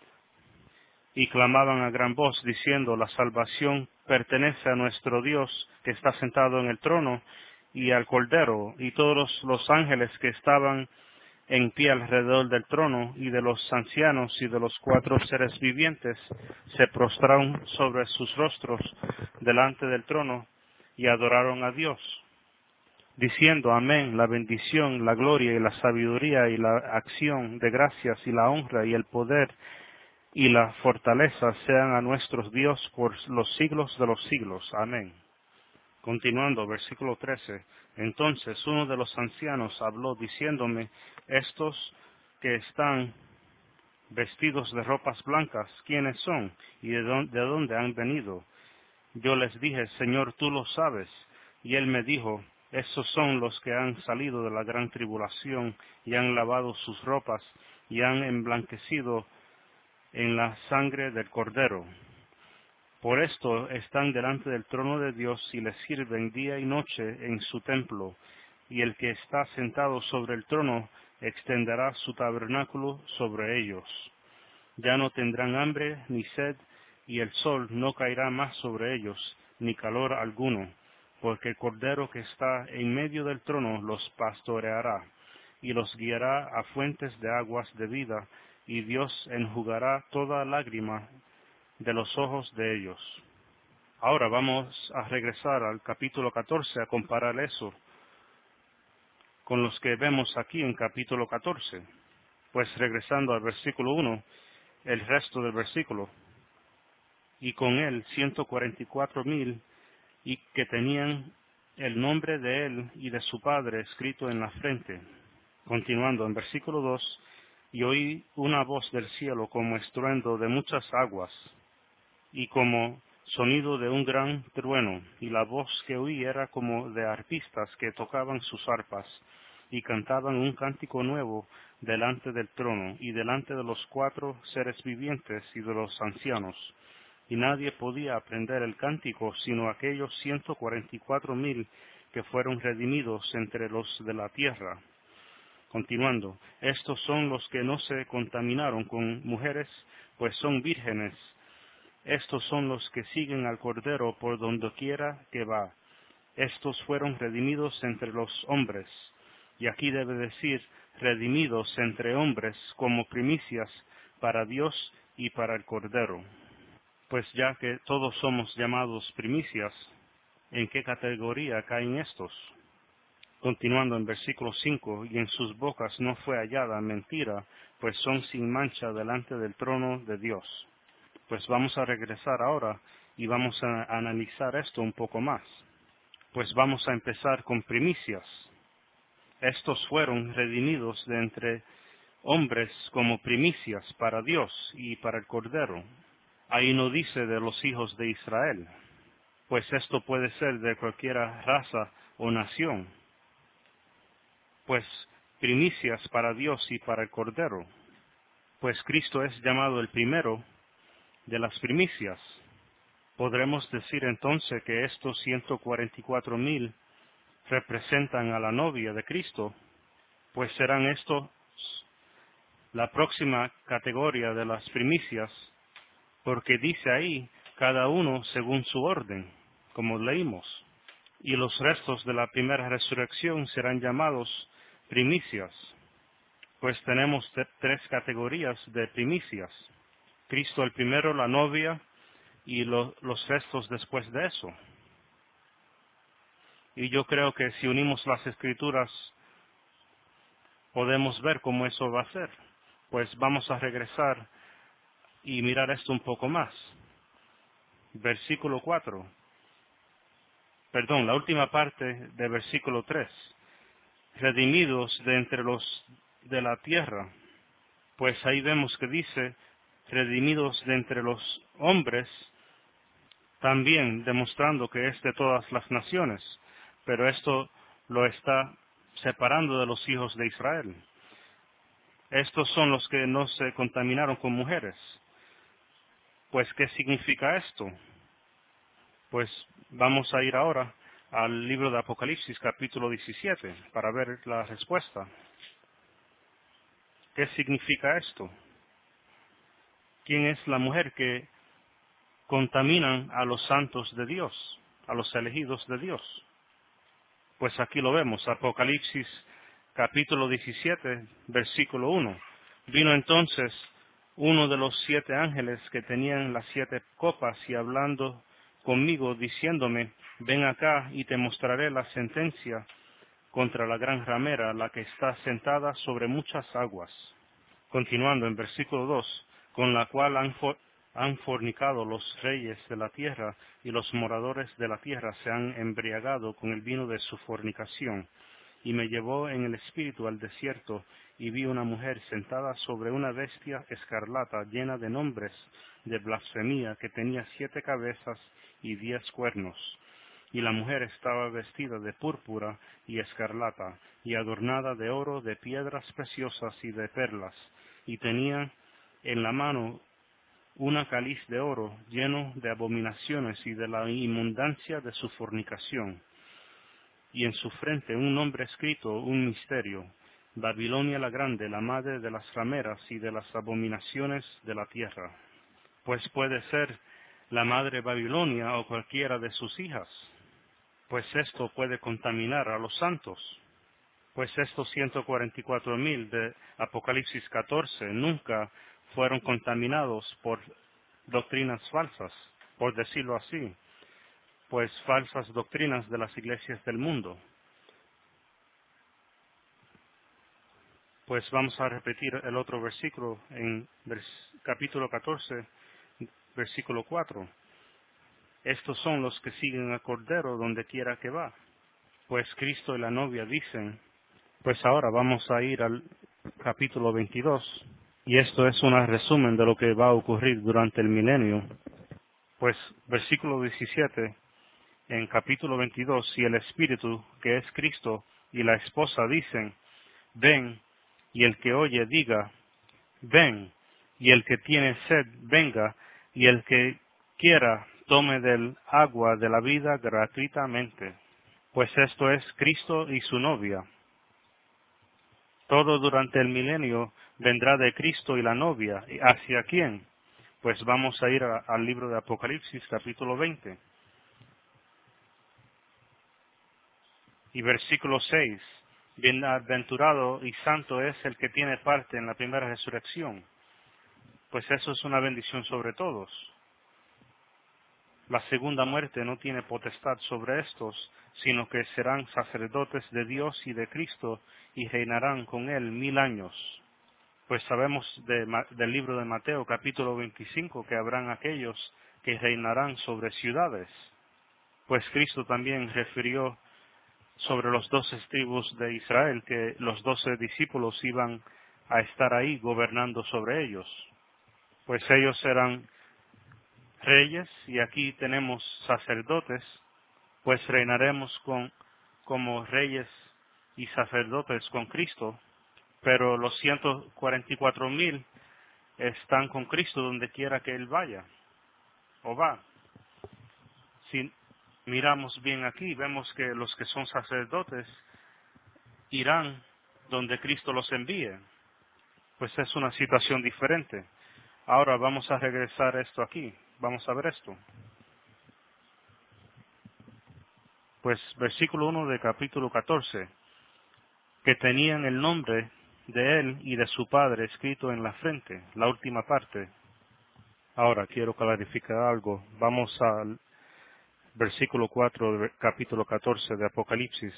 y clamaban a gran voz diciendo, la salvación pertenece a nuestro Dios que está sentado en el trono y al Cordero, y todos los ángeles que estaban en pie alrededor del trono y de los ancianos y de los cuatro seres vivientes se prostraron sobre sus rostros delante del trono y adoraron a Dios, diciendo amén, la bendición, la gloria y la sabiduría y la acción de gracias y la honra y el poder y la fortaleza sean a nuestros Dios por los siglos de los siglos. Amén. Continuando, versículo trece. Entonces uno de los ancianos habló diciéndome, estos que están vestidos de ropas blancas, ¿quiénes son? ¿Y de dónde, de dónde han venido? Yo les dije, Señor, tú lo sabes. Y él me dijo, esos son los que han salido de la gran tribulación y han lavado sus ropas y han emblanquecido en la sangre del Cordero. Por esto están delante del trono de Dios y le sirven día y noche en su templo, y el que está sentado sobre el trono extenderá su tabernáculo sobre ellos. Ya no tendrán hambre ni sed, y el sol no caerá más sobre ellos, ni calor alguno, porque el Cordero que está en medio del trono los pastoreará, y los guiará a fuentes de aguas de vida, y Dios enjugará toda lágrima de los ojos de ellos. Ahora vamos a regresar al capítulo catorce a comparar eso con los que vemos aquí en capítulo catorce. Pues regresando al versículo uno, el resto del versículo, y con él ciento cuarenta y cuatro mil, y que tenían el nombre de él y de su padre escrito en la frente. Continuando en versículo dos, y oí una voz del cielo como estruendo de muchas aguas, y como sonido de un gran trueno, y la voz que oí era como de arpistas que tocaban sus arpas, y cantaban un cántico nuevo delante del trono, y delante de los cuatro seres vivientes y de los ancianos. Y nadie podía aprender el cántico, sino aquellos ciento cuarenta y cuatro mil que fueron redimidos entre los de la tierra. Continuando, estos son los que no se contaminaron con mujeres, pues son vírgenes. Estos son los que siguen al Cordero por donde quiera que va. Estos fueron redimidos entre los hombres. Y aquí debe decir, redimidos entre hombres como primicias para Dios y para el Cordero. Pues ya que todos somos llamados primicias, ¿en qué categoría caen estos? Continuando en versículo cinco, y en sus bocas no fue hallada mentira, pues son sin mancha delante del trono de Dios. Pues vamos a regresar ahora y vamos a analizar esto un poco más. Pues vamos a empezar con primicias. Estos fueron redimidos de entre hombres como primicias para Dios y para el Cordero. Ahí no dice de los hijos de Israel, pues esto puede ser de cualquier raza o nación. Pues primicias para Dios y para el Cordero. Pues Cristo es llamado el primero de las primicias. Podremos decir entonces que estos ciento cuarenta y cuatro mil representan a la novia de Cristo, pues serán estos la próxima categoría de las primicias, porque dice ahí cada uno según su orden, como leímos, y los restos de la primera resurrección serán llamados primicias, pues tenemos t- tres categorías de primicias: Cristo el primero, la novia, y lo, los restos después de eso. Y yo creo que si unimos las escrituras, podemos ver cómo eso va a ser. Pues vamos a regresar y mirar esto un poco más. Versículo cuatro. Perdón, la última parte de versículo tres. Redimidos de entre los de la tierra. Pues ahí vemos que dice, redimidos de entre los hombres, también demostrando que es de todas las naciones. Pero esto lo está separando de los hijos de Israel. Estos son los que no se contaminaron con mujeres. Pues, ¿qué significa esto? Pues vamos a ir ahora al libro de Apocalipsis, capítulo diecisiete, para ver la respuesta. ¿Qué significa esto? ¿Quién es la mujer que contaminan a los santos de Dios, a los elegidos de Dios? Pues aquí lo vemos, Apocalipsis, capítulo diecisiete, versículo uno. Vino entonces uno de los siete ángeles que tenían las siete copas y hablando conmigo, diciéndome, ven acá y te mostraré la sentencia contra la gran ramera, la que está sentada sobre muchas aguas. Continuando en versículo dos, con la cual han, for- han fornicado los reyes de la tierra, y los moradores de la tierra se han embriagado con el vino de su fornicación. Y me llevó en el espíritu al desierto, y vi una mujer sentada sobre una bestia escarlata llena de nombres de blasfemia, que tenía siete cabezas y diez cuernos. Y la mujer estaba vestida de púrpura y escarlata, y adornada de oro, de piedras preciosas y de perlas, y tenía en la mano una cáliz de oro lleno de abominaciones y de la inmundancia de su fornicación, y en su frente un nombre escrito, un misterio, Babilonia la grande, la madre de las rameras y de las abominaciones de la tierra. Pues puede ser la madre Babilonia o cualquiera de sus hijas, pues esto puede contaminar a los santos. Pues estos ciento cuarenta y cuatro mil de Apocalipsis catorce nunca fueron contaminados por doctrinas falsas, por decirlo así, pues falsas doctrinas de las iglesias del mundo. Pues vamos a repetir el otro versículo en vers- capítulo catorce, versículo cuatro. Estos son los que siguen al Cordero donde quiera que va. Pues Cristo y la novia dicen, pues ahora vamos a ir al capítulo veintidós, y esto es un resumen de lo que va a ocurrir durante el milenio. Pues versículo diecisiete, en capítulo veintidós, y el Espíritu, que es Cristo, y la esposa dicen, ven, y el que oye diga, ven, y el que tiene sed venga, y el que quiera tome del agua de la vida gratuitamente. Pues esto es Cristo y su novia. Todo durante el milenio vendrá de Cristo y la novia. ¿Y hacia quién? Pues vamos a ir a- al libro de Apocalipsis, capítulo veinte. Y versículo seis. Bienaventurado y santo es el que tiene parte en la primera resurrección. Pues eso es una bendición sobre todos. La segunda muerte no tiene potestad sobre estos, sino que serán sacerdotes de Dios y de Cristo y reinarán con él mil años. Pues sabemos de Ma- del libro de Mateo capítulo veinticinco que habrán aquellos que reinarán sobre ciudades. Pues Cristo también refirió sobre los doce tribus de Israel que los doce discípulos iban a estar ahí gobernando sobre ellos. Pues ellos serán reyes y aquí tenemos sacerdotes, pues reinaremos con como reyes y sacerdotes con Cristo, pero los ciento cuarenta y cuatro mil están con Cristo donde quiera que Él vaya o va. Si miramos bien aquí, vemos que los que son sacerdotes irán donde Cristo los envíe. Pues es una situación diferente. Ahora vamos a regresar esto aquí. Vamos a ver esto. Pues versículo uno de capítulo catorce. Que tenían el nombre de Él y de su Padre escrito en la frente. La última parte. Ahora quiero clarificar algo. Vamos a versículo cuatro, de capítulo catorce de Apocalipsis.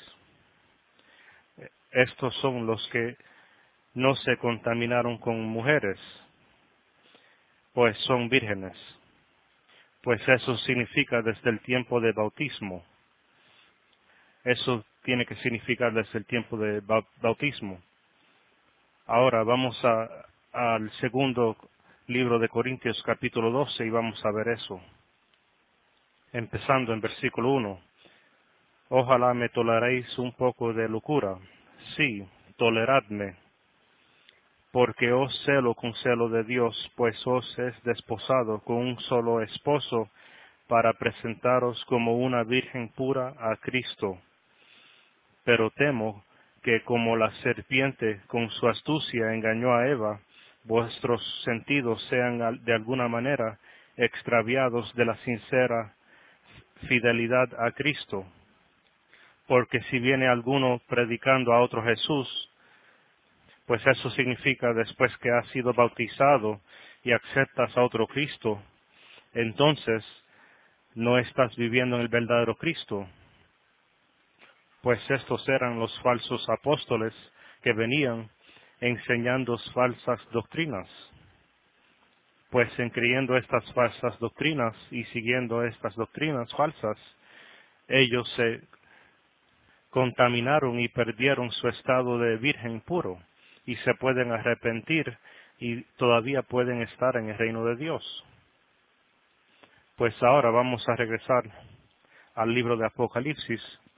Estos son los que no se contaminaron con mujeres, pues son vírgenes. Pues eso significa desde el tiempo de bautismo. Eso tiene que significar desde el tiempo de bautismo. Ahora vamos a, al segundo libro de Corintios capítulo doce y vamos a ver eso. Empezando en versículo uno. Ojalá me toleréis un poco de locura. Sí, toleradme, porque os celo con celo de Dios, pues os es desposado con un solo esposo para presentaros como una virgen pura a Cristo. Pero temo que como la serpiente con su astucia engañó a Eva, vuestros sentidos sean de alguna manera extraviados de la sincera fidelidad a Cristo. Porque si viene alguno predicando a otro Jesús, pues eso significa después que has sido bautizado y aceptas a otro Cristo, entonces no estás viviendo en el verdadero Cristo. Pues estos eran los falsos apóstoles que venían enseñando falsas doctrinas. Pues en creyendo estas falsas doctrinas y siguiendo estas doctrinas falsas, ellos se contaminaron y perdieron su estado de virgen puro y se pueden arrepentir y todavía pueden estar en el reino de Dios. Pues ahora vamos a regresar al libro de Apocalipsis.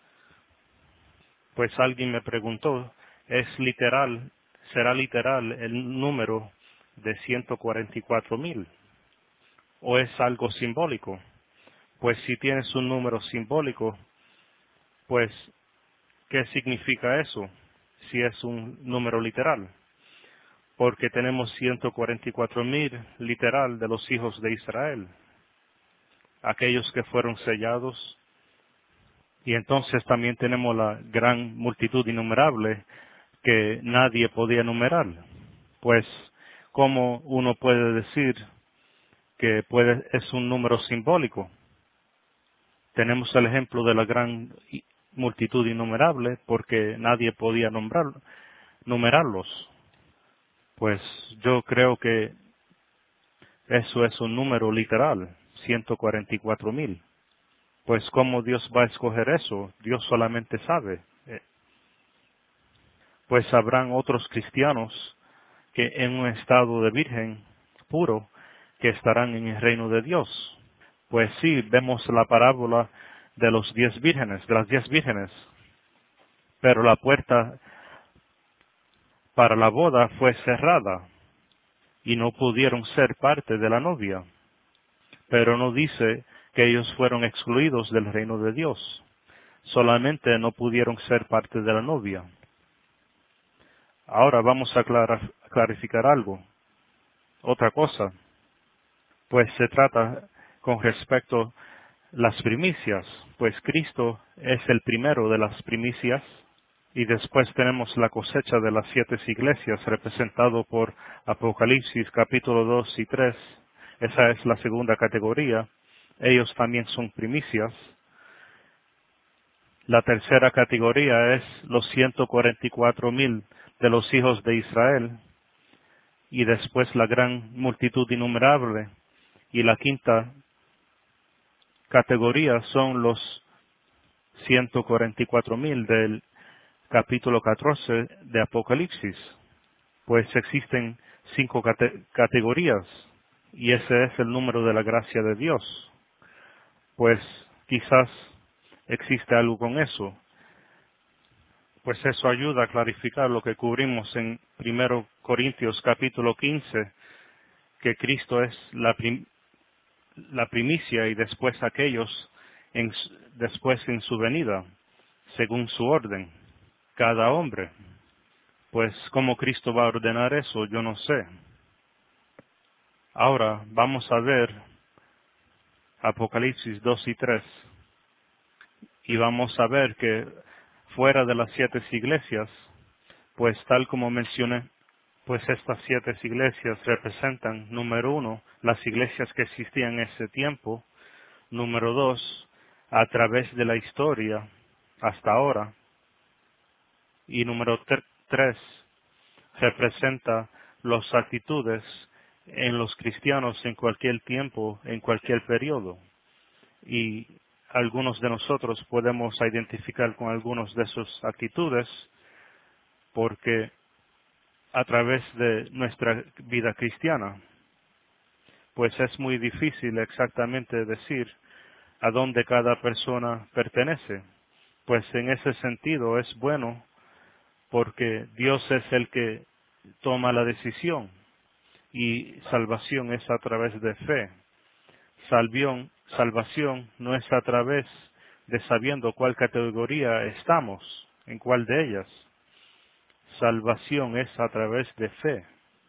Pues alguien me preguntó, ¿es literal, será literal el número de ciento cuarenta y cuatro mil? ¿O es algo simbólico? Pues si tienes un número simbólico, pues, ¿qué significa eso? Si es un número literal. Porque tenemos ciento cuarenta y cuatro mil literal de los hijos de Israel, aquellos que fueron sellados. Y entonces también tenemos la gran multitud innumerable que nadie podía numerar. Pues, ¿cómo uno puede decir que puede, es un número simbólico? Tenemos el ejemplo de la gran multitud innumerable porque nadie podía nombrar, numerarlos. Pues yo creo que eso es un número literal, ciento cuarenta y cuatro mil. Pues ¿cómo Dios va a escoger eso? Dios solamente sabe. Pues habrán otros cristianos que en un estado de virgen puro que estarán en el reino de Dios. Pues sí, vemos la parábola de los diez vírgenes, de las diez vírgenes, pero la puerta para la boda fue cerrada y no pudieron ser parte de la novia. Pero no dice que ellos fueron excluidos del reino de Dios, solamente no pudieron ser parte de la novia. Ahora vamos a clar- clarificar algo, otra cosa, pues se trata con respecto a las primicias, pues Cristo es el primero de las primicias y después tenemos la cosecha de las siete iglesias representado por Apocalipsis capítulo dos y tres. Esa es la segunda categoría. Ellos también son primicias. La tercera categoría es los ciento cuarenta y cuatro mil de los hijos de Israel. Y después la gran multitud innumerable. Y la quinta categoría son los ciento cuarenta y cuatro mil del capítulo catorce de Apocalipsis. Pues existen cinco cate- categorías. Y ese es el número de la gracia de Dios. Pues quizás existe algo con eso. Pues eso ayuda a clarificar lo que cubrimos en primero Corintios capítulo quince, que Cristo es la, prim- la primicia y después aquellos en, s- después en su venida, según su orden, cada hombre. Pues cómo Cristo va a ordenar eso, yo no sé. Ahora vamos a ver Apocalipsis dos y tres y vamos a ver que fuera de las siete iglesias, pues tal como mencioné, pues estas siete iglesias representan, número uno, las iglesias que existían en ese tiempo, número dos, a través de la historia hasta ahora. Y número tre- tres, representa las actitudes en los cristianos en cualquier tiempo, en cualquier periodo. Y algunos de nosotros podemos identificar con algunas de sus actitudes porque a través de nuestra vida cristiana, pues es muy difícil exactamente decir a dónde cada persona pertenece. Pues en ese sentido es bueno porque Dios es el que toma la decisión y salvación es a través de fe. Salvión, salvación no es a través de sabiendo cuál categoría estamos, en cuál de ellas. Salvación es a través de fe.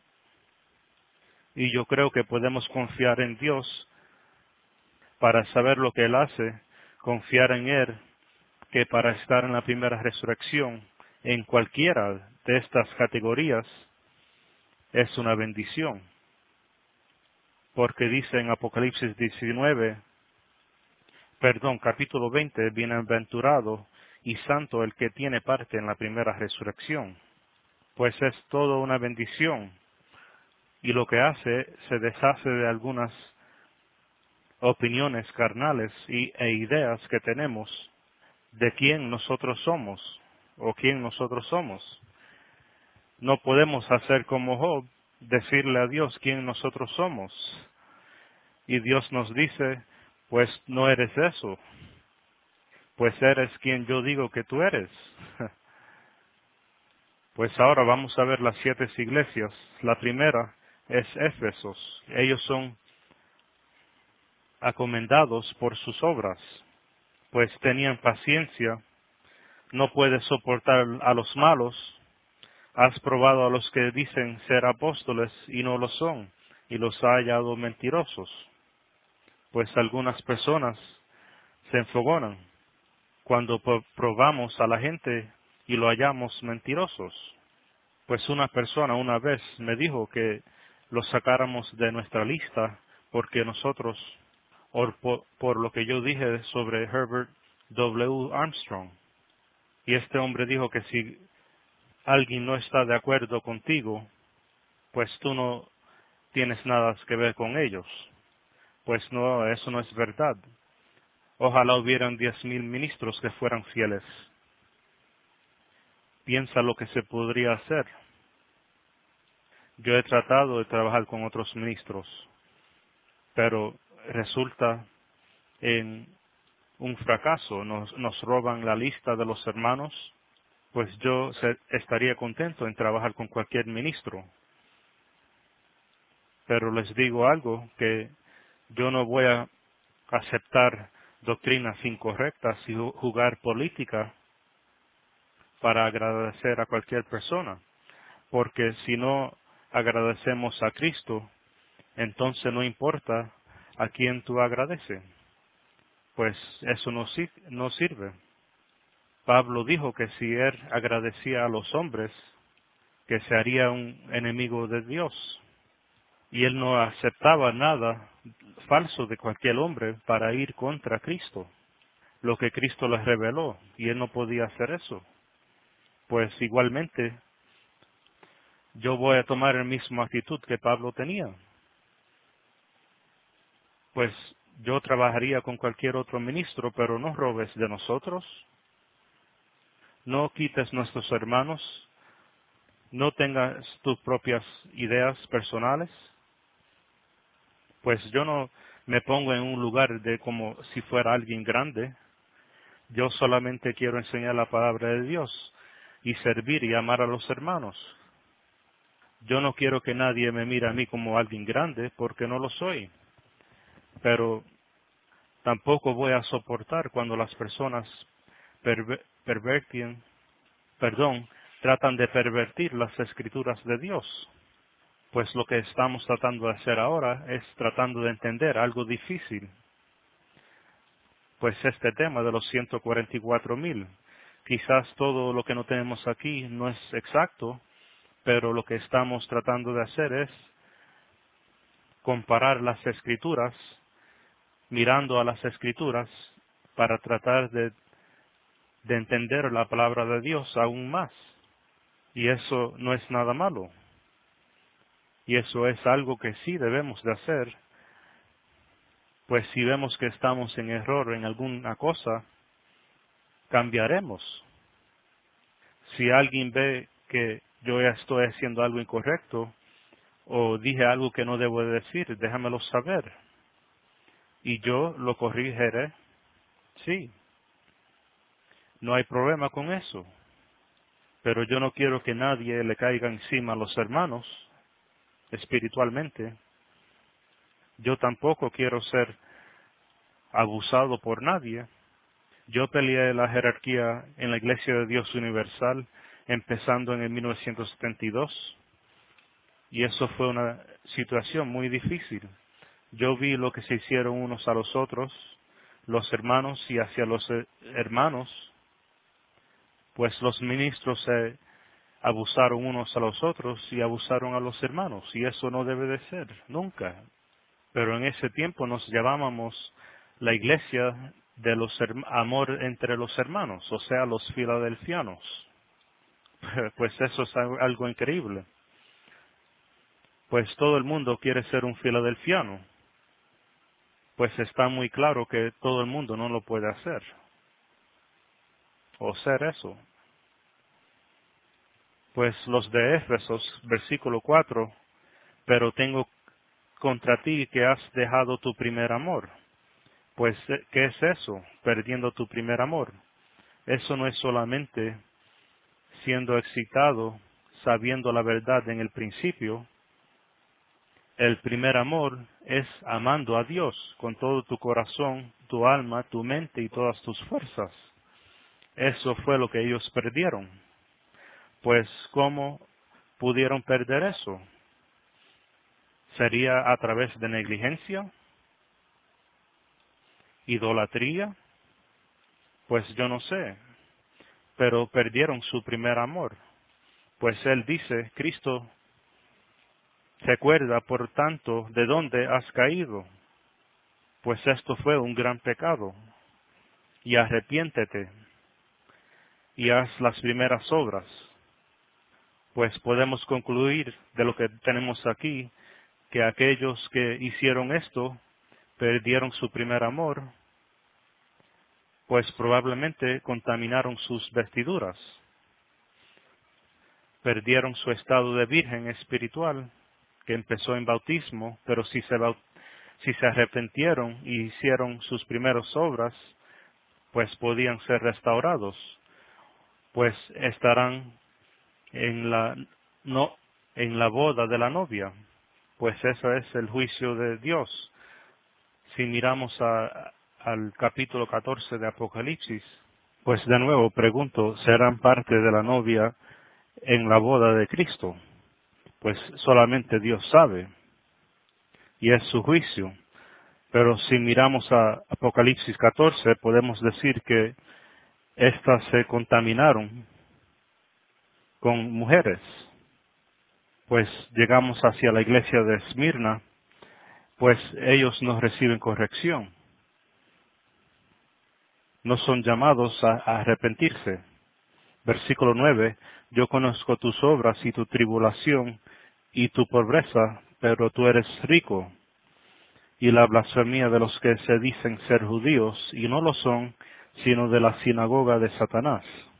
Y yo creo que podemos confiar en Dios para saber lo que Él hace, confiar en Él, que para estar en la primera resurrección, en cualquiera de estas categorías, es una bendición. Porque dice en Apocalipsis diecinueve, perdón, capítulo veinte, bienaventurado y santo el que tiene parte en la primera resurrección. Pues es todo una bendición. Y lo que hace, se deshace de algunas opiniones carnales y, e ideas que tenemos de quién nosotros somos o quién nosotros somos. No podemos hacer como Job, decirle a Dios quién nosotros somos. Y Dios nos dice, pues no eres eso, pues eres quien yo digo que tú eres. Pues ahora vamos a ver las siete iglesias. La primera es Éfesos. Ellos son acomendados por sus obras, pues tenían paciencia, no puedes soportar a los malos, has probado a los que dicen ser apóstoles y no lo son, y los ha hallado mentirosos. Pues algunas personas se enfogonan cuando pro- probamos a la gente y lo hallamos mentirosos. Pues una persona una vez me dijo que los sacáramos de nuestra lista porque nosotros, o por, por lo que yo dije sobre Herbert W. Armstrong. Y este hombre dijo que si alguien no está de acuerdo contigo, pues tú no tienes nada que ver con ellos. Pues no, eso no es verdad. Ojalá hubieran diez mil ministros que fueran fieles. Piensa lo que se podría hacer. Yo he tratado de trabajar con otros ministros, pero resulta en un fracaso. Nos, nos roban la lista de los hermanos, pues yo se- estaría contento en trabajar con cualquier ministro. Pero les digo algo, que yo no voy a aceptar doctrinas incorrectas y ju- jugar política para agradecer a cualquier persona, porque si no agradecemos a Cristo, entonces no importa a quién tú agradeces, pues eso no, sir- no sirve. Pablo dijo que si él agradecía a los hombres, que se haría un enemigo de Dios, y él no aceptaba nada falso de cualquier hombre para ir contra Cristo, lo que Cristo les reveló, y él no podía hacer eso. Pues igualmente yo voy a tomar la misma actitud que Pablo tenía. Pues yo trabajaría con cualquier otro ministro, pero no robes de nosotros, no quites nuestros hermanos, no tengas tus propias ideas personales. Pues yo no me pongo en un lugar de como si fuera alguien grande. Yo solamente quiero enseñar la palabra de Dios y servir y amar a los hermanos. Yo no quiero que nadie me mire a mí como alguien grande, porque no lo soy. Pero tampoco voy a soportar cuando las personas perver- pervertien, perdón, tratan de pervertir las escrituras de Dios. Pues lo que estamos tratando de hacer ahora es tratando de entender algo difícil. Pues este tema de los ciento cuarenta y cuatro mil, quizás todo lo que no tenemos aquí no es exacto, pero lo que estamos tratando de hacer es comparar las escrituras, mirando a las escrituras para tratar de, de entender la palabra de Dios aún más. Y eso no es nada malo. Y eso es algo que sí debemos de hacer, pues si vemos que estamos en error en alguna cosa, cambiaremos. Si alguien ve que yo ya estoy haciendo algo incorrecto, o dije algo que no debo de decir, déjamelo saber. Y yo lo corregiré. Sí, no hay problema con eso. Pero yo no quiero que nadie le caiga encima a los hermanos espiritualmente. Yo tampoco quiero ser abusado por nadie. Yo peleé la jerarquía en la Iglesia de Dios Universal empezando en el mil novecientos setenta y dos y eso fue una situación muy difícil. Yo vi lo que se hicieron unos a los otros, los hermanos y hacia los eh, hermanos, pues los ministros se abusaron unos a los otros y abusaron a los hermanos, y eso no debe de ser, nunca. Pero en ese tiempo nos llamábamos la iglesia de los amor entre los hermanos, o sea, los filadelfianos. Pues eso es algo increíble. Pues todo el mundo quiere ser un filadelfiano. Pues está muy claro que todo el mundo no lo puede hacer, o ser eso. Pues los de Éfesos, versículo cuatro, pero tengo contra ti que has dejado tu primer amor. Pues, ¿qué es eso? Perdiendo tu primer amor. Eso no es solamente siendo excitado, sabiendo la verdad en el principio. El primer amor es amando a Dios con todo tu corazón, tu alma, tu mente y todas tus fuerzas. Eso fue lo que ellos perdieron. Pues, ¿cómo pudieron perder eso? ¿Sería a través de negligencia? ¿Idolatría? Pues yo no sé. Pero perdieron su primer amor. Pues él dice, Cristo, recuerda por tanto de dónde has caído, pues esto fue un gran pecado, y arrepiéntete, y haz las primeras obras. Pues podemos concluir de lo que tenemos aquí, que aquellos que hicieron esto, perdieron su primer amor, pues probablemente contaminaron sus vestiduras, perdieron su estado de virgen espiritual, que empezó en bautismo, pero si se, baut si se arrepintieron y hicieron sus primeras obras, pues podían ser restaurados, pues estarán en la, no, en la boda de la novia, pues eso es el juicio de Dios. Si miramos a, al capítulo catorce de Apocalipsis, pues de nuevo pregunto, ¿serán parte de la novia en la boda de Cristo? Pues solamente Dios sabe, y es su juicio. Pero si miramos a Apocalipsis catorce, podemos decir que éstas se contaminaron con mujeres. Pues llegamos hacia la iglesia de Esmirna, pues ellos no reciben corrección. No son llamados a, a arrepentirse. Versículo nueve, yo conozco tus obras y tu tribulación y tu pobreza, pero tú eres rico. Y la blasfemia de los que se dicen ser judíos y no lo son, sino de la sinagoga de Satanás.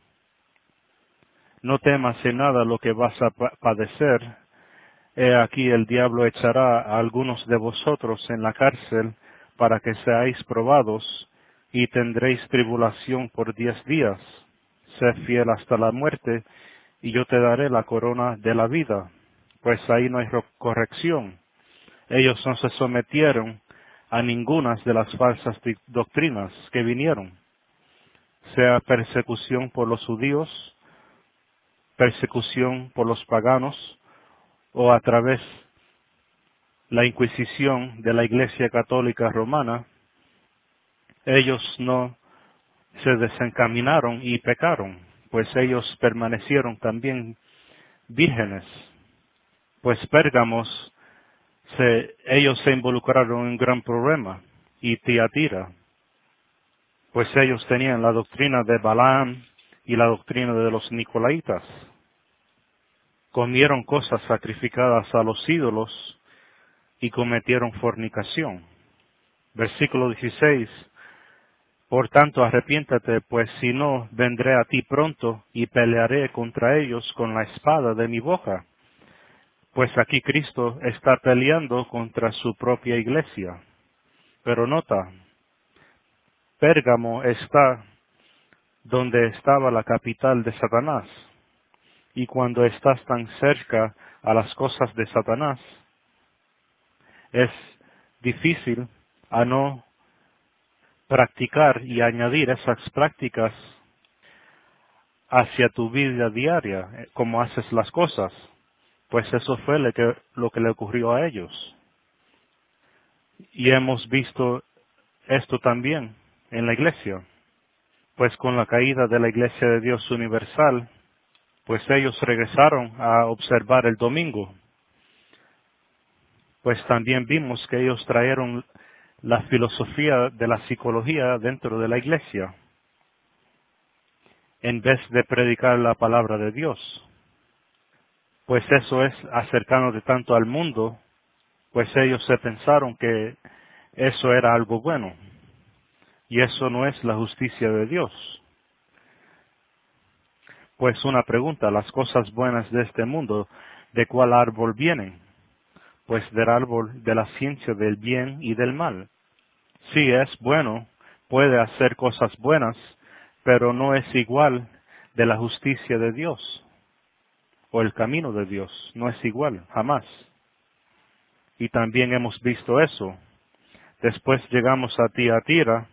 No temas en nada lo que vas a padecer. He aquí el diablo echará a algunos de vosotros en la cárcel para que seáis probados y tendréis tribulación por diez días. Sé fiel hasta la muerte y yo te daré la corona de la vida. Pues ahí no hay corrección. Ellos no se sometieron a ninguna de las falsas doctrinas que vinieron, sea persecución por los judíos, persecución por los paganos, o a través la Inquisición de la Iglesia Católica Romana. Ellos no se desencaminaron y pecaron, pues ellos permanecieron también vírgenes. Pues Pérgamos, se, ellos se involucraron en un gran problema, y Tiatira, pues ellos tenían la doctrina de Balaam y la doctrina de los Nicolaitas. Comieron cosas sacrificadas a los ídolos y cometieron fornicación. Versículo dieciséis. Por tanto, arrepiéntate, pues si no, vendré a ti pronto y pelearé contra ellos con la espada de mi boca. Pues aquí Cristo está peleando contra su propia iglesia. Pero nota, Pérgamo está donde estaba la capital de Satanás. Y cuando estás tan cerca a las cosas de Satanás, es difícil a no practicar y añadir esas prácticas hacia tu vida diaria, eh, como haces las cosas. Pues eso fue lo que, lo que le ocurrió a ellos. Y hemos visto esto también en la iglesia. Pues con la caída de la Iglesia de Dios Universal, pues ellos regresaron a observar el domingo. Pues también vimos que ellos trajeron la filosofía de la psicología dentro de la iglesia, en vez de predicar la palabra de Dios. Pues eso es acercándote tanto al mundo, pues ellos se pensaron que eso era algo bueno, y eso no es la justicia de Dios. Pues una pregunta, las cosas buenas de este mundo, ¿de cuál árbol vienen? Pues del árbol de la ciencia del bien y del mal. Sí es bueno, puede hacer cosas buenas, pero no es igual de la justicia de Dios, o el camino de Dios, no es igual, jamás. Y también hemos visto eso. Después llegamos a Tiatira,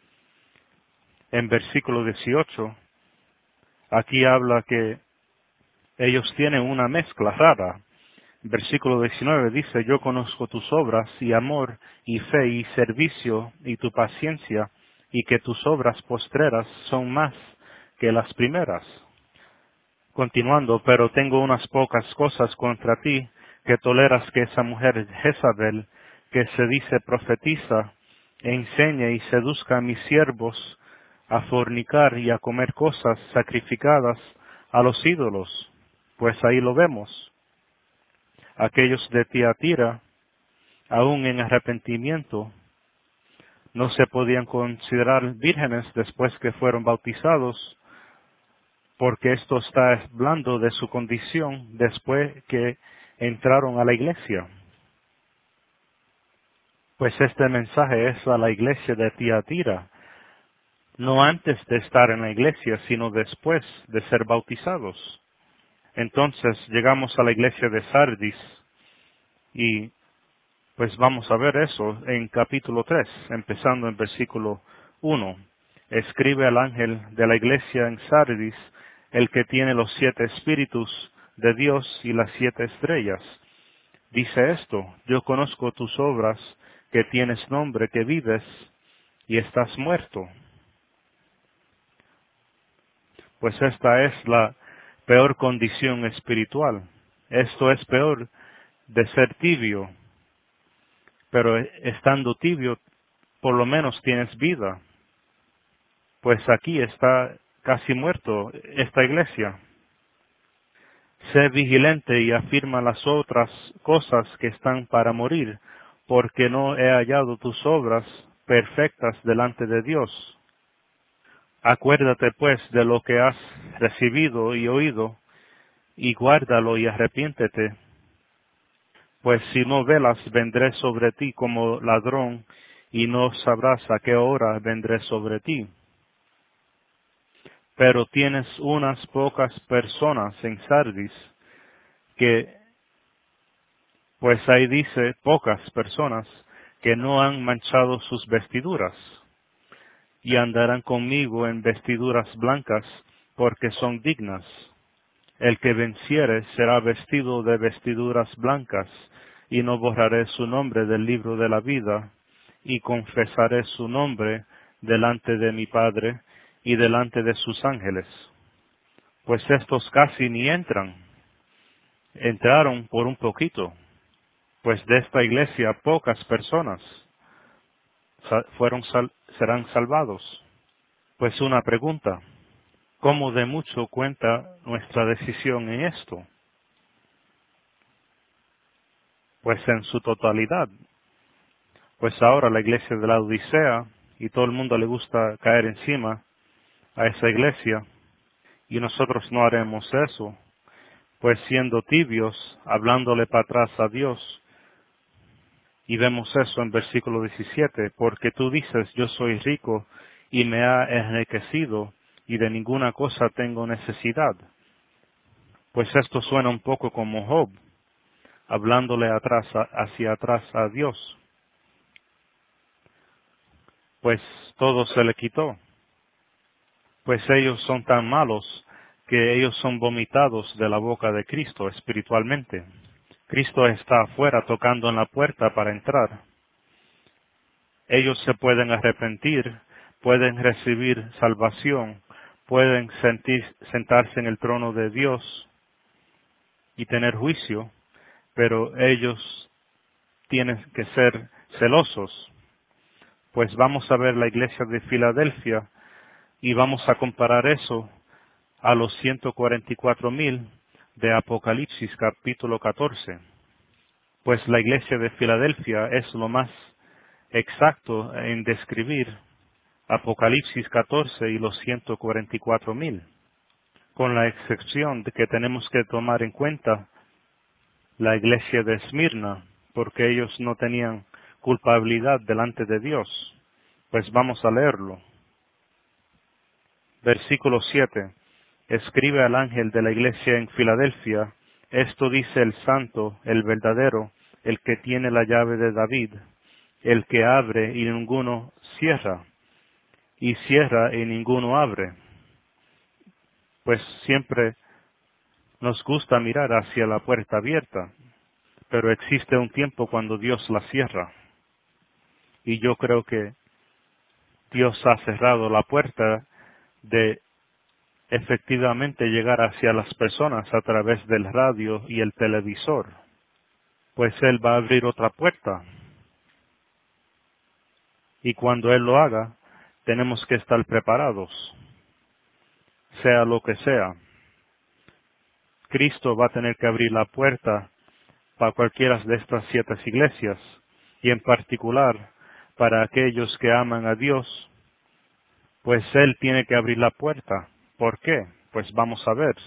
en versículo dieciocho, aquí habla que ellos tienen una mezcla rara. Versículo diecinueve dice, yo conozco tus obras y amor y fe y servicio y tu paciencia y que tus obras postreras son más que las primeras. Continuando, pero tengo unas pocas cosas contra ti, que toleras que esa mujer Jezabel, que se dice profetiza, enseñe y seduzca a mis siervos a fornicar y a comer cosas sacrificadas a los ídolos. Pues ahí lo vemos. Aquellos de Tiatira, aún en arrepentimiento, no se podían considerar vírgenes después que fueron bautizados, porque esto está hablando de su condición después que entraron a la iglesia. Pues este mensaje es a la iglesia de Tiatira, no antes de estar en la iglesia, sino después de ser bautizados. Entonces llegamos a la iglesia de Sardis y pues vamos a ver eso en capítulo tres, empezando en versículo uno. Escribe al ángel de la iglesia en Sardis, el que tiene los siete espíritus de Dios y las siete estrellas. Dice esto, yo conozco tus obras, que tienes nombre, que vives y estás muerto. Pues esta es la peor condición espiritual. Esto es peor de ser tibio, pero estando tibio, por lo menos tienes vida. Pues aquí está casi muerto esta iglesia. Sé vigilante y afirma las otras cosas que están para morir, porque no he hallado tus obras perfectas delante de Dios. Acuérdate pues de lo que has recibido y oído, y guárdalo y arrepiéntete. Pues si no velas, vendré sobre ti como ladrón, y no sabrás a qué hora vendré sobre ti. Pero tienes unas pocas personas en Sardis, que, pues ahí dice pocas personas, que no han manchado sus vestiduras, y andarán conmigo en vestiduras blancas, porque son dignas. El que venciere será vestido de vestiduras blancas, y no borraré su nombre del libro de la vida, y confesaré su nombre delante de mi Padre y delante de sus ángeles. Pues estos casi ni entran, entraron por un poquito, pues de esta iglesia pocas personas sa- fueron sal- serán salvados. Pues una pregunta, ¿cómo de mucho cuenta nuestra decisión en esto? Pues en su totalidad. Pues ahora la iglesia de la Odisea, y todo el mundo le gusta caer encima a esa iglesia, y nosotros no haremos eso, pues siendo tibios, hablándole para atrás a Dios. Y vemos eso en versículo diecisiete, porque tú dices, yo soy rico y me ha enriquecido, y de ninguna cosa tengo necesidad. Pues esto suena un poco como Job, hablándole atrás, hacia atrás a Dios. Pues todo se le quitó. Pues ellos son tan malos que ellos son vomitados de la boca de Cristo espiritualmente. Cristo está afuera tocando en la puerta para entrar. Ellos se pueden arrepentir, pueden recibir salvación, pueden sentir, sentarse en el trono de Dios y tener juicio, pero ellos tienen que ser celosos. Pues vamos a ver la iglesia de Filadelfia y vamos a comparar eso a los ciento cuarenta y cuatro mil de Apocalipsis capítulo catorce. Pues la iglesia de Filadelfia es lo más exacto en describir Apocalipsis catorce y los ciento cuarenta y cuatro mil, con la excepción de que tenemos que tomar en cuenta la iglesia de Esmirna, porque ellos no tenían culpabilidad delante de Dios. Pues vamos a leerlo. Versículo siete. Escribe al ángel de la iglesia en Filadelfia, esto dice el santo, el verdadero, el que tiene la llave de David, el que abre y ninguno cierra, y cierra y ninguno abre. Pues siempre nos gusta mirar hacia la puerta abierta, pero existe un tiempo cuando Dios la cierra. Y yo creo que Dios ha cerrado la puerta de efectivamente llegar hacia las personas a través del radio y el televisor. Pues Él va a abrir otra puerta. Y cuando Él lo haga, tenemos que estar preparados, sea lo que sea. Cristo va a tener que abrir la puerta para cualquiera de estas siete iglesias, y en particular para aquellos que aman a Dios, pues Él tiene que abrir la puerta. ¿Por qué? Pues vamos a ver.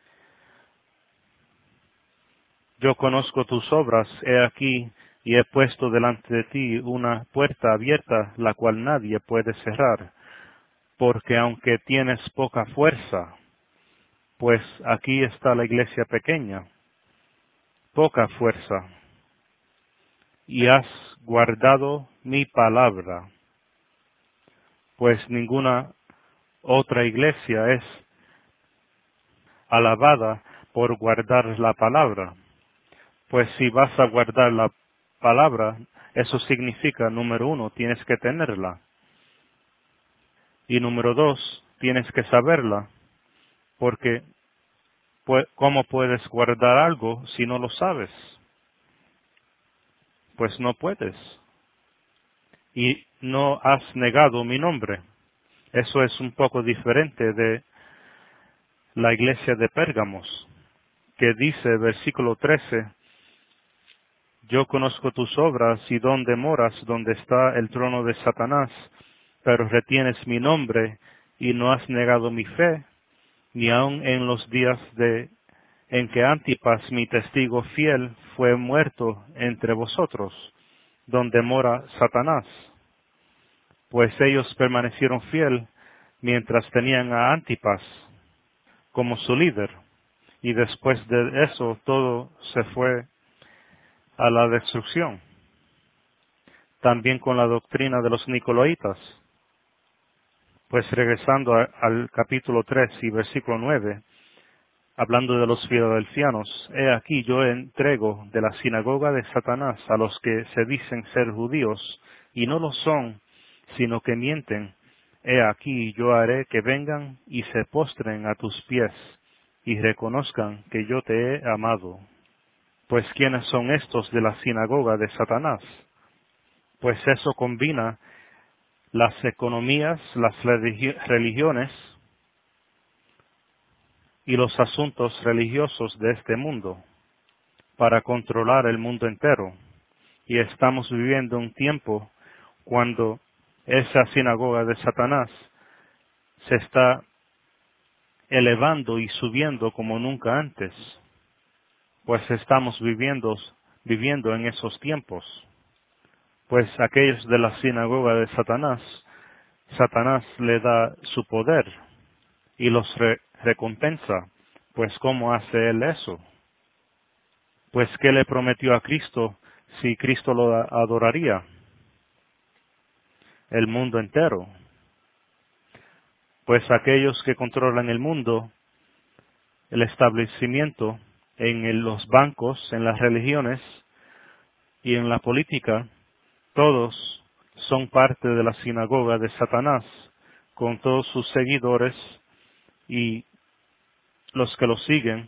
Yo conozco tus obras, he aquí, y he puesto delante de ti una puerta abierta, la cual nadie puede cerrar, porque aunque tienes poca fuerza, pues aquí está la iglesia pequeña, poca fuerza, y has guardado mi palabra, pues ninguna otra iglesia es alabada por guardar la palabra. Pues si vas a guardar la palabra, eso significa, número uno, tienes que tenerla. Y número dos, tienes que saberla. Porque, ¿cómo puedes guardar algo si no lo sabes? Pues no puedes. Y no has negado mi nombre. Eso es un poco diferente de la iglesia de Pérgamos, que dice, versículo trece, yo conozco tus obras y dónde moras, donde está el trono de Satanás, pero retienes mi nombre y no has negado mi fe, ni aun en los días de en que Antipas, mi testigo fiel, fue muerto entre vosotros, donde mora Satanás. Pues ellos permanecieron fiel mientras tenían a Antipas como su líder, y después de eso todo se fue a la destrucción. También con la doctrina de los Nicolaitas. Pues regresando a, al capítulo tres y versículo nueve, hablando de los filadelfianos, he aquí yo entrego de la sinagoga de Satanás a los que se dicen ser judíos, y no lo son, sino que mienten. He aquí yo haré que vengan y se postren a tus pies, y reconozcan que yo te he amado. Pues ¿quiénes son estos de la sinagoga de Satanás? Pues eso combina las economías, las religi- religiones y los asuntos religiosos de este mundo para controlar el mundo entero. Y estamos viviendo un tiempo cuando esa sinagoga de Satanás se está elevando y subiendo como nunca antes, pues estamos viviendo, viviendo en esos tiempos. Pues aquellos de la sinagoga de Satanás, Satanás le da su poder y los re- recompensa. Pues ¿cómo hace él eso? Pues ¿qué le prometió a Cristo si Cristo lo adoraría? El mundo entero. Pues aquellos que controlan el mundo, el establecimiento en el- los bancos, en las religiones y en la política, todos son parte de la sinagoga de Satanás, con todos sus seguidores y los que lo siguen,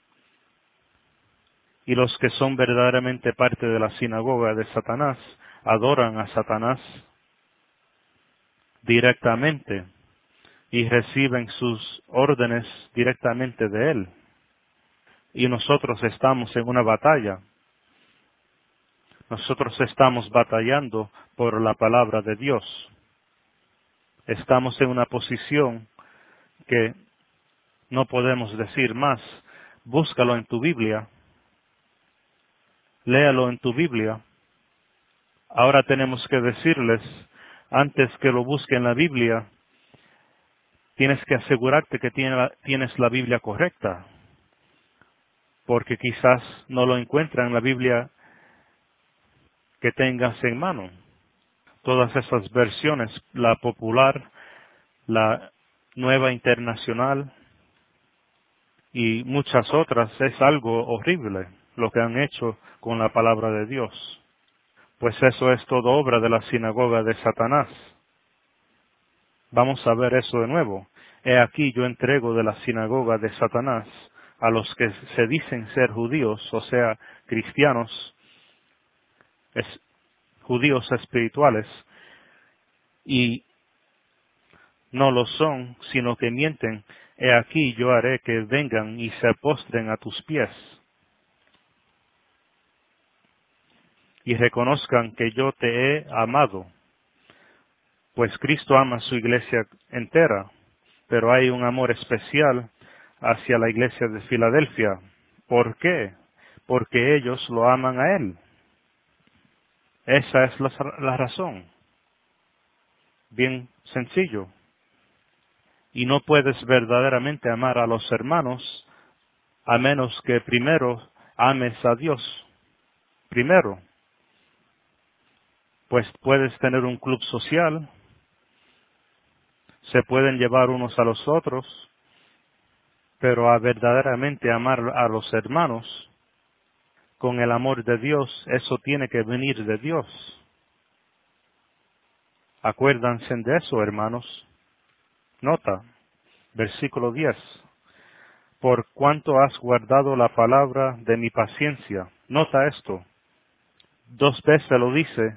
y los que son verdaderamente parte de la sinagoga de Satanás, adoran a Satanás directamente y reciben sus órdenes directamente de él. Y nosotros estamos en una batalla. Nosotros estamos batallando por la palabra de Dios. Estamos en una posición que no podemos decir más. Búscalo en tu Biblia. Léalo en tu Biblia. Ahora tenemos que decirles, antes que lo busque en la Biblia, tienes que asegurarte que tiene la- tienes la Biblia correcta, porque quizás no lo encuentra en la Biblia que tengas en mano. Todas esas versiones, la popular, la nueva internacional y muchas otras, es algo horrible lo que han hecho con la palabra de Dios. Pues eso es todo obra de la sinagoga de Satanás. Vamos a ver eso de nuevo. He aquí yo entrego de la sinagoga de Satanás a los que se dicen ser judíos, o sea, cristianos, es- judíos espirituales, y no lo son, sino que mienten. He aquí yo haré que vengan y se postren a tus pies, y reconozcan que yo te he amado, pues Cristo ama a su iglesia entera, pero hay un amor especial hacia la iglesia de Filadelfia. ¿Por qué? Porque ellos lo aman a Él. Esa es la, la razón. Bien sencillo. Y no puedes verdaderamente amar a los hermanos a menos que primero ames a Dios. Primero, pues puedes tener un club social, se pueden llevar unos a los otros, pero a verdaderamente amar a los hermanos con el amor de Dios, eso tiene que venir de Dios. Acuérdense de eso, hermanos. Nota, versículo diez. Por cuanto has guardado la palabra de mi paciencia. Nota esto. Dos veces lo dice,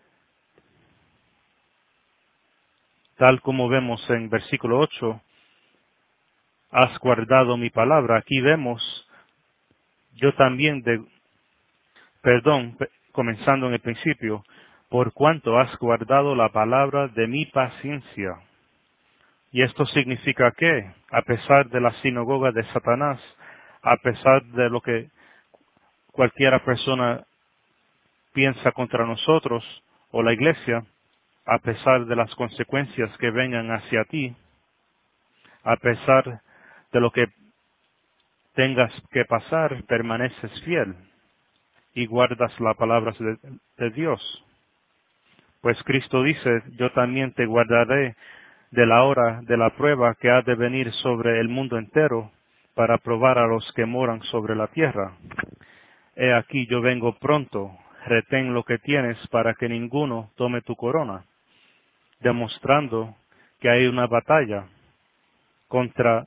tal como vemos en versículo ocho. Has guardado mi palabra. Aquí vemos, yo también, de, perdón, pe- comenzando en el principio, por cuanto has guardado la palabra de mi paciencia. Y esto significa que, a pesar de la sinagoga de Satanás, a pesar de lo que cualquiera persona piensa contra nosotros o la iglesia, a pesar de las consecuencias que vengan hacia ti, a pesar de lo que tengas que pasar, permaneces fiel y guardas las palabras de, de Dios. Pues Cristo dice, yo también te guardaré de la hora de la prueba que ha de venir sobre el mundo entero para probar a los que moran sobre la tierra. He aquí yo vengo pronto, retén lo que tienes para que ninguno tome tu corona, demostrando que hay una batalla contra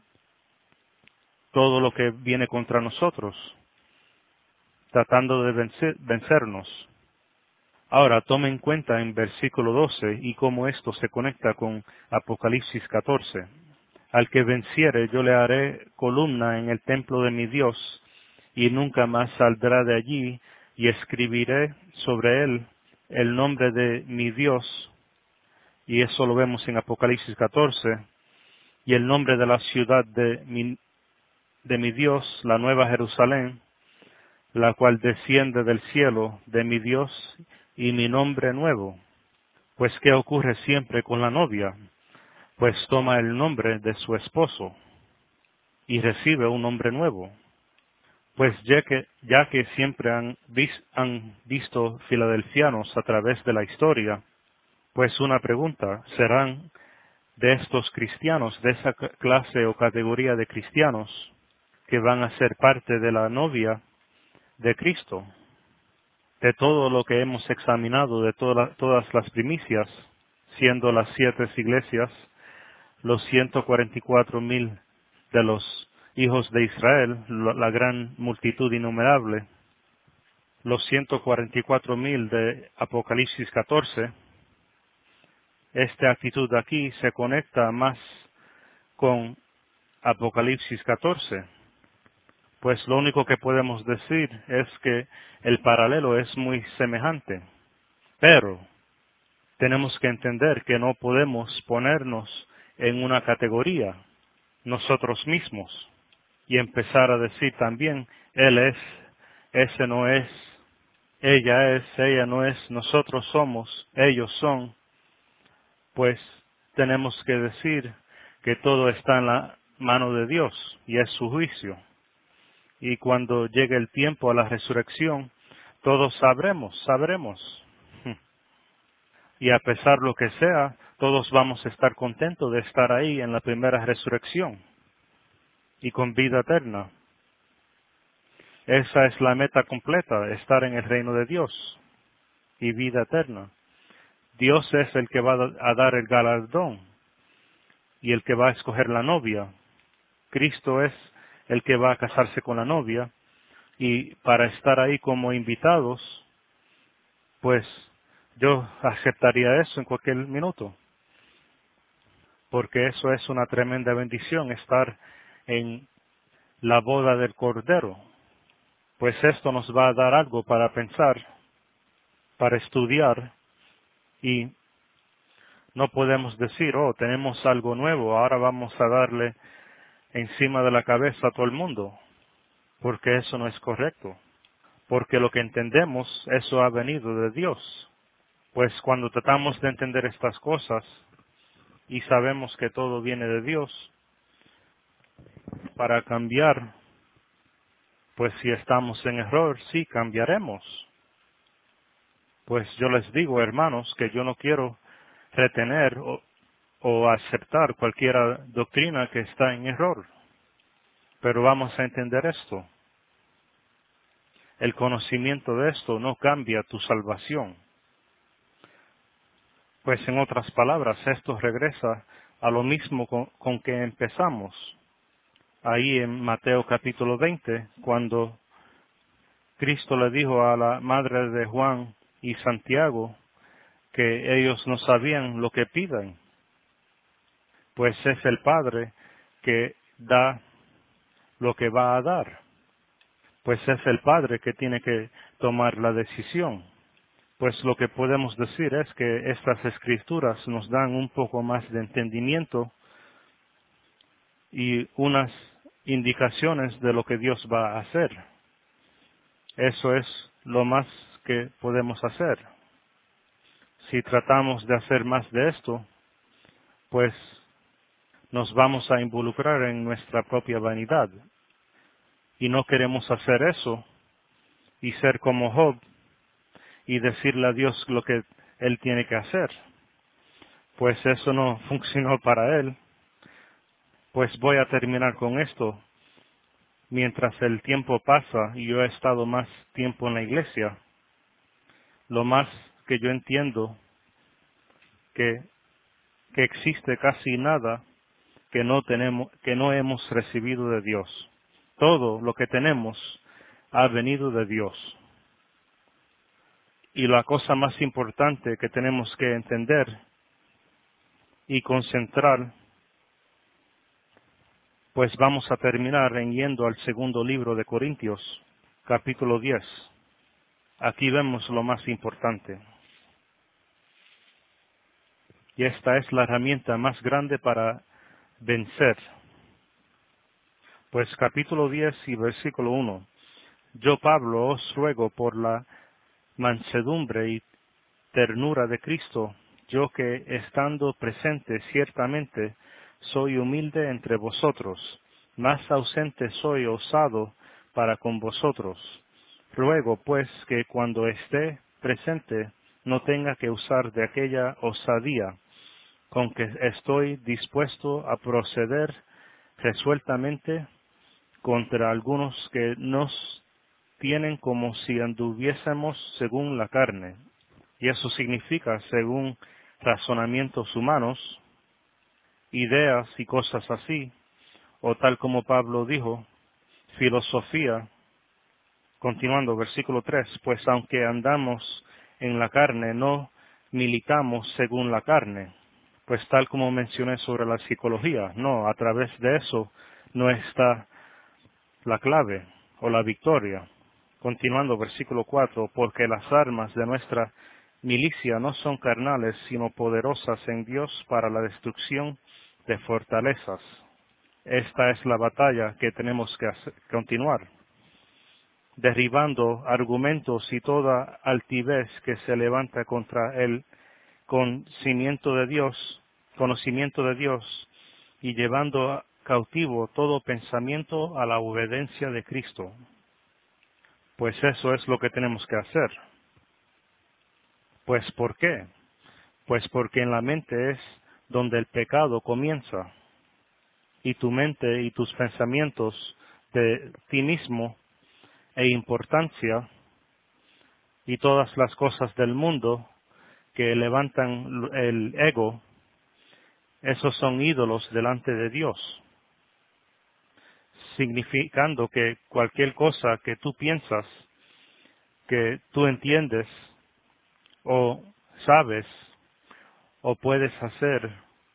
todo lo que viene contra nosotros, tratando de vencer- vencernos. Ahora, tome en cuenta en versículo doce y cómo esto se conecta con Apocalipsis catorce. Al que venciere yo le haré columna en el templo de mi Dios, y nunca más saldrá de allí, y escribiré sobre él el nombre de mi Dios, y eso lo vemos en Apocalipsis catorce, y el nombre de la ciudad de mi, de mi Dios, la nueva Jerusalén, la cual desciende del cielo de mi Dios, y mi nombre nuevo. Pues, ¿qué ocurre siempre con la novia? Pues toma el nombre de su esposo y recibe un nombre nuevo. Pues ya que, ya que siempre han, vis, han visto filadelfianos a través de la historia, pues una pregunta, ¿serán de estos cristianos, de esa clase o categoría de cristianos que van a ser parte de la novia de Cristo? De todo lo que hemos examinado, de toda, todas las primicias, siendo las siete iglesias, los ciento cuarenta y cuatro mil de los hijos de Israel, la gran multitud innumerable, los ciento cuarenta y cuatro mil de Apocalipsis catorce, esta actitud aquí se conecta más con Apocalipsis catorce, pues lo único que podemos decir es que el paralelo es muy semejante, pero tenemos que entender que no podemos ponernos en una categoría nosotros mismos y empezar a decir también, él es, ese no es, ella es, ella no es, nosotros somos, ellos son, pues tenemos que decir que todo está en la mano de Dios y es su juicio. Y cuando llegue el tiempo a la resurrección, todos sabremos, sabremos. Y a pesar lo que sea, todos vamos a estar contentos de estar ahí en la primera resurrección y con vida eterna. Esa es la meta completa, estar en el reino de Dios y vida eterna. Dios es el que va a dar el galardón y el que va a escoger la novia. Cristo es el que va a casarse con la novia y para estar ahí como invitados, pues yo aceptaría eso en cualquier minuto, porque eso es una tremenda bendición, estar en la boda del Cordero. Pues esto nos va a dar algo para pensar, para estudiar, y no podemos decir, oh, tenemos algo nuevo, ahora vamos a darle encima de la cabeza a todo el mundo, porque eso no es correcto, porque lo que entendemos, eso ha venido de Dios. Pues cuando tratamos de entender estas cosas y sabemos que todo viene de Dios, para cambiar, pues si estamos en error, sí cambiaremos. Pues yo les digo, hermanos, que yo no quiero retener o, o aceptar cualquier doctrina que está en error. Pero vamos a entender esto. El conocimiento de esto no cambia tu salvación. Pues en otras palabras, esto regresa a lo mismo con, con que empezamos. Ahí en Mateo capítulo veinte, cuando Cristo le dijo a la madre de Juan y Santiago que ellos no sabían lo que piden. Pues es el Padre que da lo que va a dar. Pues es el Padre que tiene que tomar la decisión. Pues lo que podemos decir es que estas escrituras nos dan un poco más de entendimiento y unas indicaciones de lo que Dios va a hacer. Eso es lo más que podemos hacer. Si tratamos de hacer más de esto, pues nos vamos a involucrar en nuestra propia vanidad. Y no queremos hacer eso y ser como Job y decirle a Dios lo que él tiene que hacer. Pues eso no funcionó para él. Pues voy a terminar con esto. Mientras el tiempo pasa y yo he estado más tiempo en la iglesia, lo más que yo entiendo que, que existe casi nada que no tenemos, que no hemos recibido de Dios. Todo lo que tenemos ha venido de Dios. Y la cosa más importante que tenemos que entender y concentrar, pues vamos a terminar en yendo al segundo libro de Corintios, capítulo diez. Aquí vemos lo más importante. Y esta es la herramienta más grande para vencer. Pues capítulo diez y versículo uno. Yo, Pablo, os ruego por la mansedumbre y ternura de Cristo, yo que estando presente ciertamente soy humilde entre vosotros, más ausente soy osado para con vosotros. Ruego pues que cuando esté presente no tenga que usar de aquella osadía con que estoy dispuesto a proceder resueltamente contra algunos que nos tienen como si anduviésemos según la carne. Y eso significa según razonamientos humanos, ideas y cosas así, o tal como Pablo dijo, filosofía. Continuando, versículo tres, pues aunque andamos en la carne, no militamos según la carne. Pues tal como mencioné sobre la psicología, no, a través de eso no está la clave o la victoria. Continuando, versículo cuatro, porque las armas de nuestra milicia no son carnales, sino poderosas en Dios para la destrucción de fortalezas. Esta es la batalla que tenemos que hacer, continuar, derribando argumentos y toda altivez que se levanta contra el conocimiento de Dios, conocimiento de Dios, y llevando cautivo todo pensamiento a la obediencia de Cristo. Pues eso es lo que tenemos que hacer. Pues ¿por qué? Pues porque en la mente es donde el pecado comienza, y tu mente y tus pensamientos de ti mismo e importancia y todas las cosas del mundo que levantan el ego, esos son ídolos delante de Dios, significando que cualquier cosa que tú piensas, que tú entiendes o sabes o puedes hacer,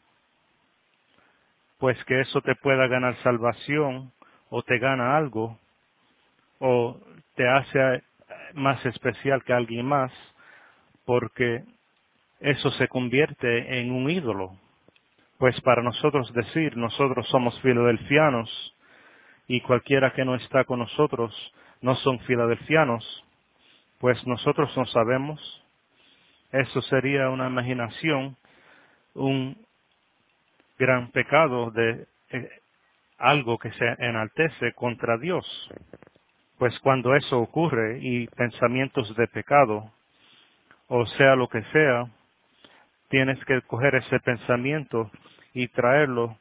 pues que eso te pueda ganar salvación o te gana algo o te hace más especial que alguien más, porque eso se convierte en un ídolo. Pues para nosotros decir, nosotros somos filadelfianos y cualquiera que no está con nosotros no son filadelfianos, pues nosotros no sabemos. Eso sería una imaginación, un gran pecado de eh, algo que se enaltece contra Dios. Pues cuando eso ocurre y pensamientos de pecado, o sea lo que sea, tienes que coger ese pensamiento y traerlo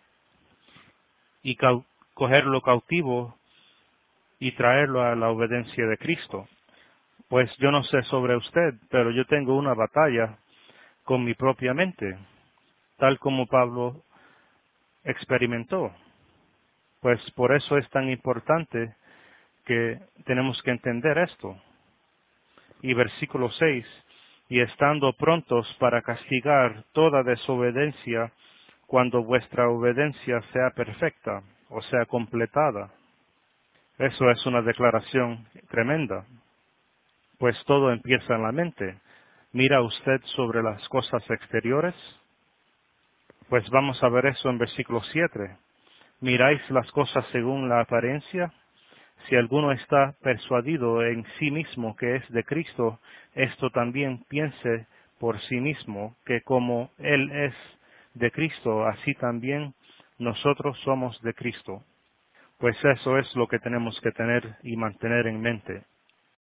y cau- cogerlo cautivo y traerlo a la obediencia de Cristo. Pues yo no sé sobre usted, pero yo tengo una batalla con mi propia mente, tal como Pablo experimentó. Pues por eso es tan importante que tenemos que entender esto. Y versículo seis, y estando prontos para castigar toda desobediencia cuando vuestra obediencia sea perfecta, o sea, completada. Eso es una declaración tremenda, pues todo empieza en la mente. ¿Mira usted sobre las cosas exteriores? Pues vamos a ver eso en versículo siete. ¿Miráis las cosas según la apariencia? Si alguno está persuadido en sí mismo que es de Cristo, esto también piense por sí mismo, que como Él es de Cristo, así también nosotros somos de Cristo. Pues eso es lo que tenemos que tener y mantener en mente.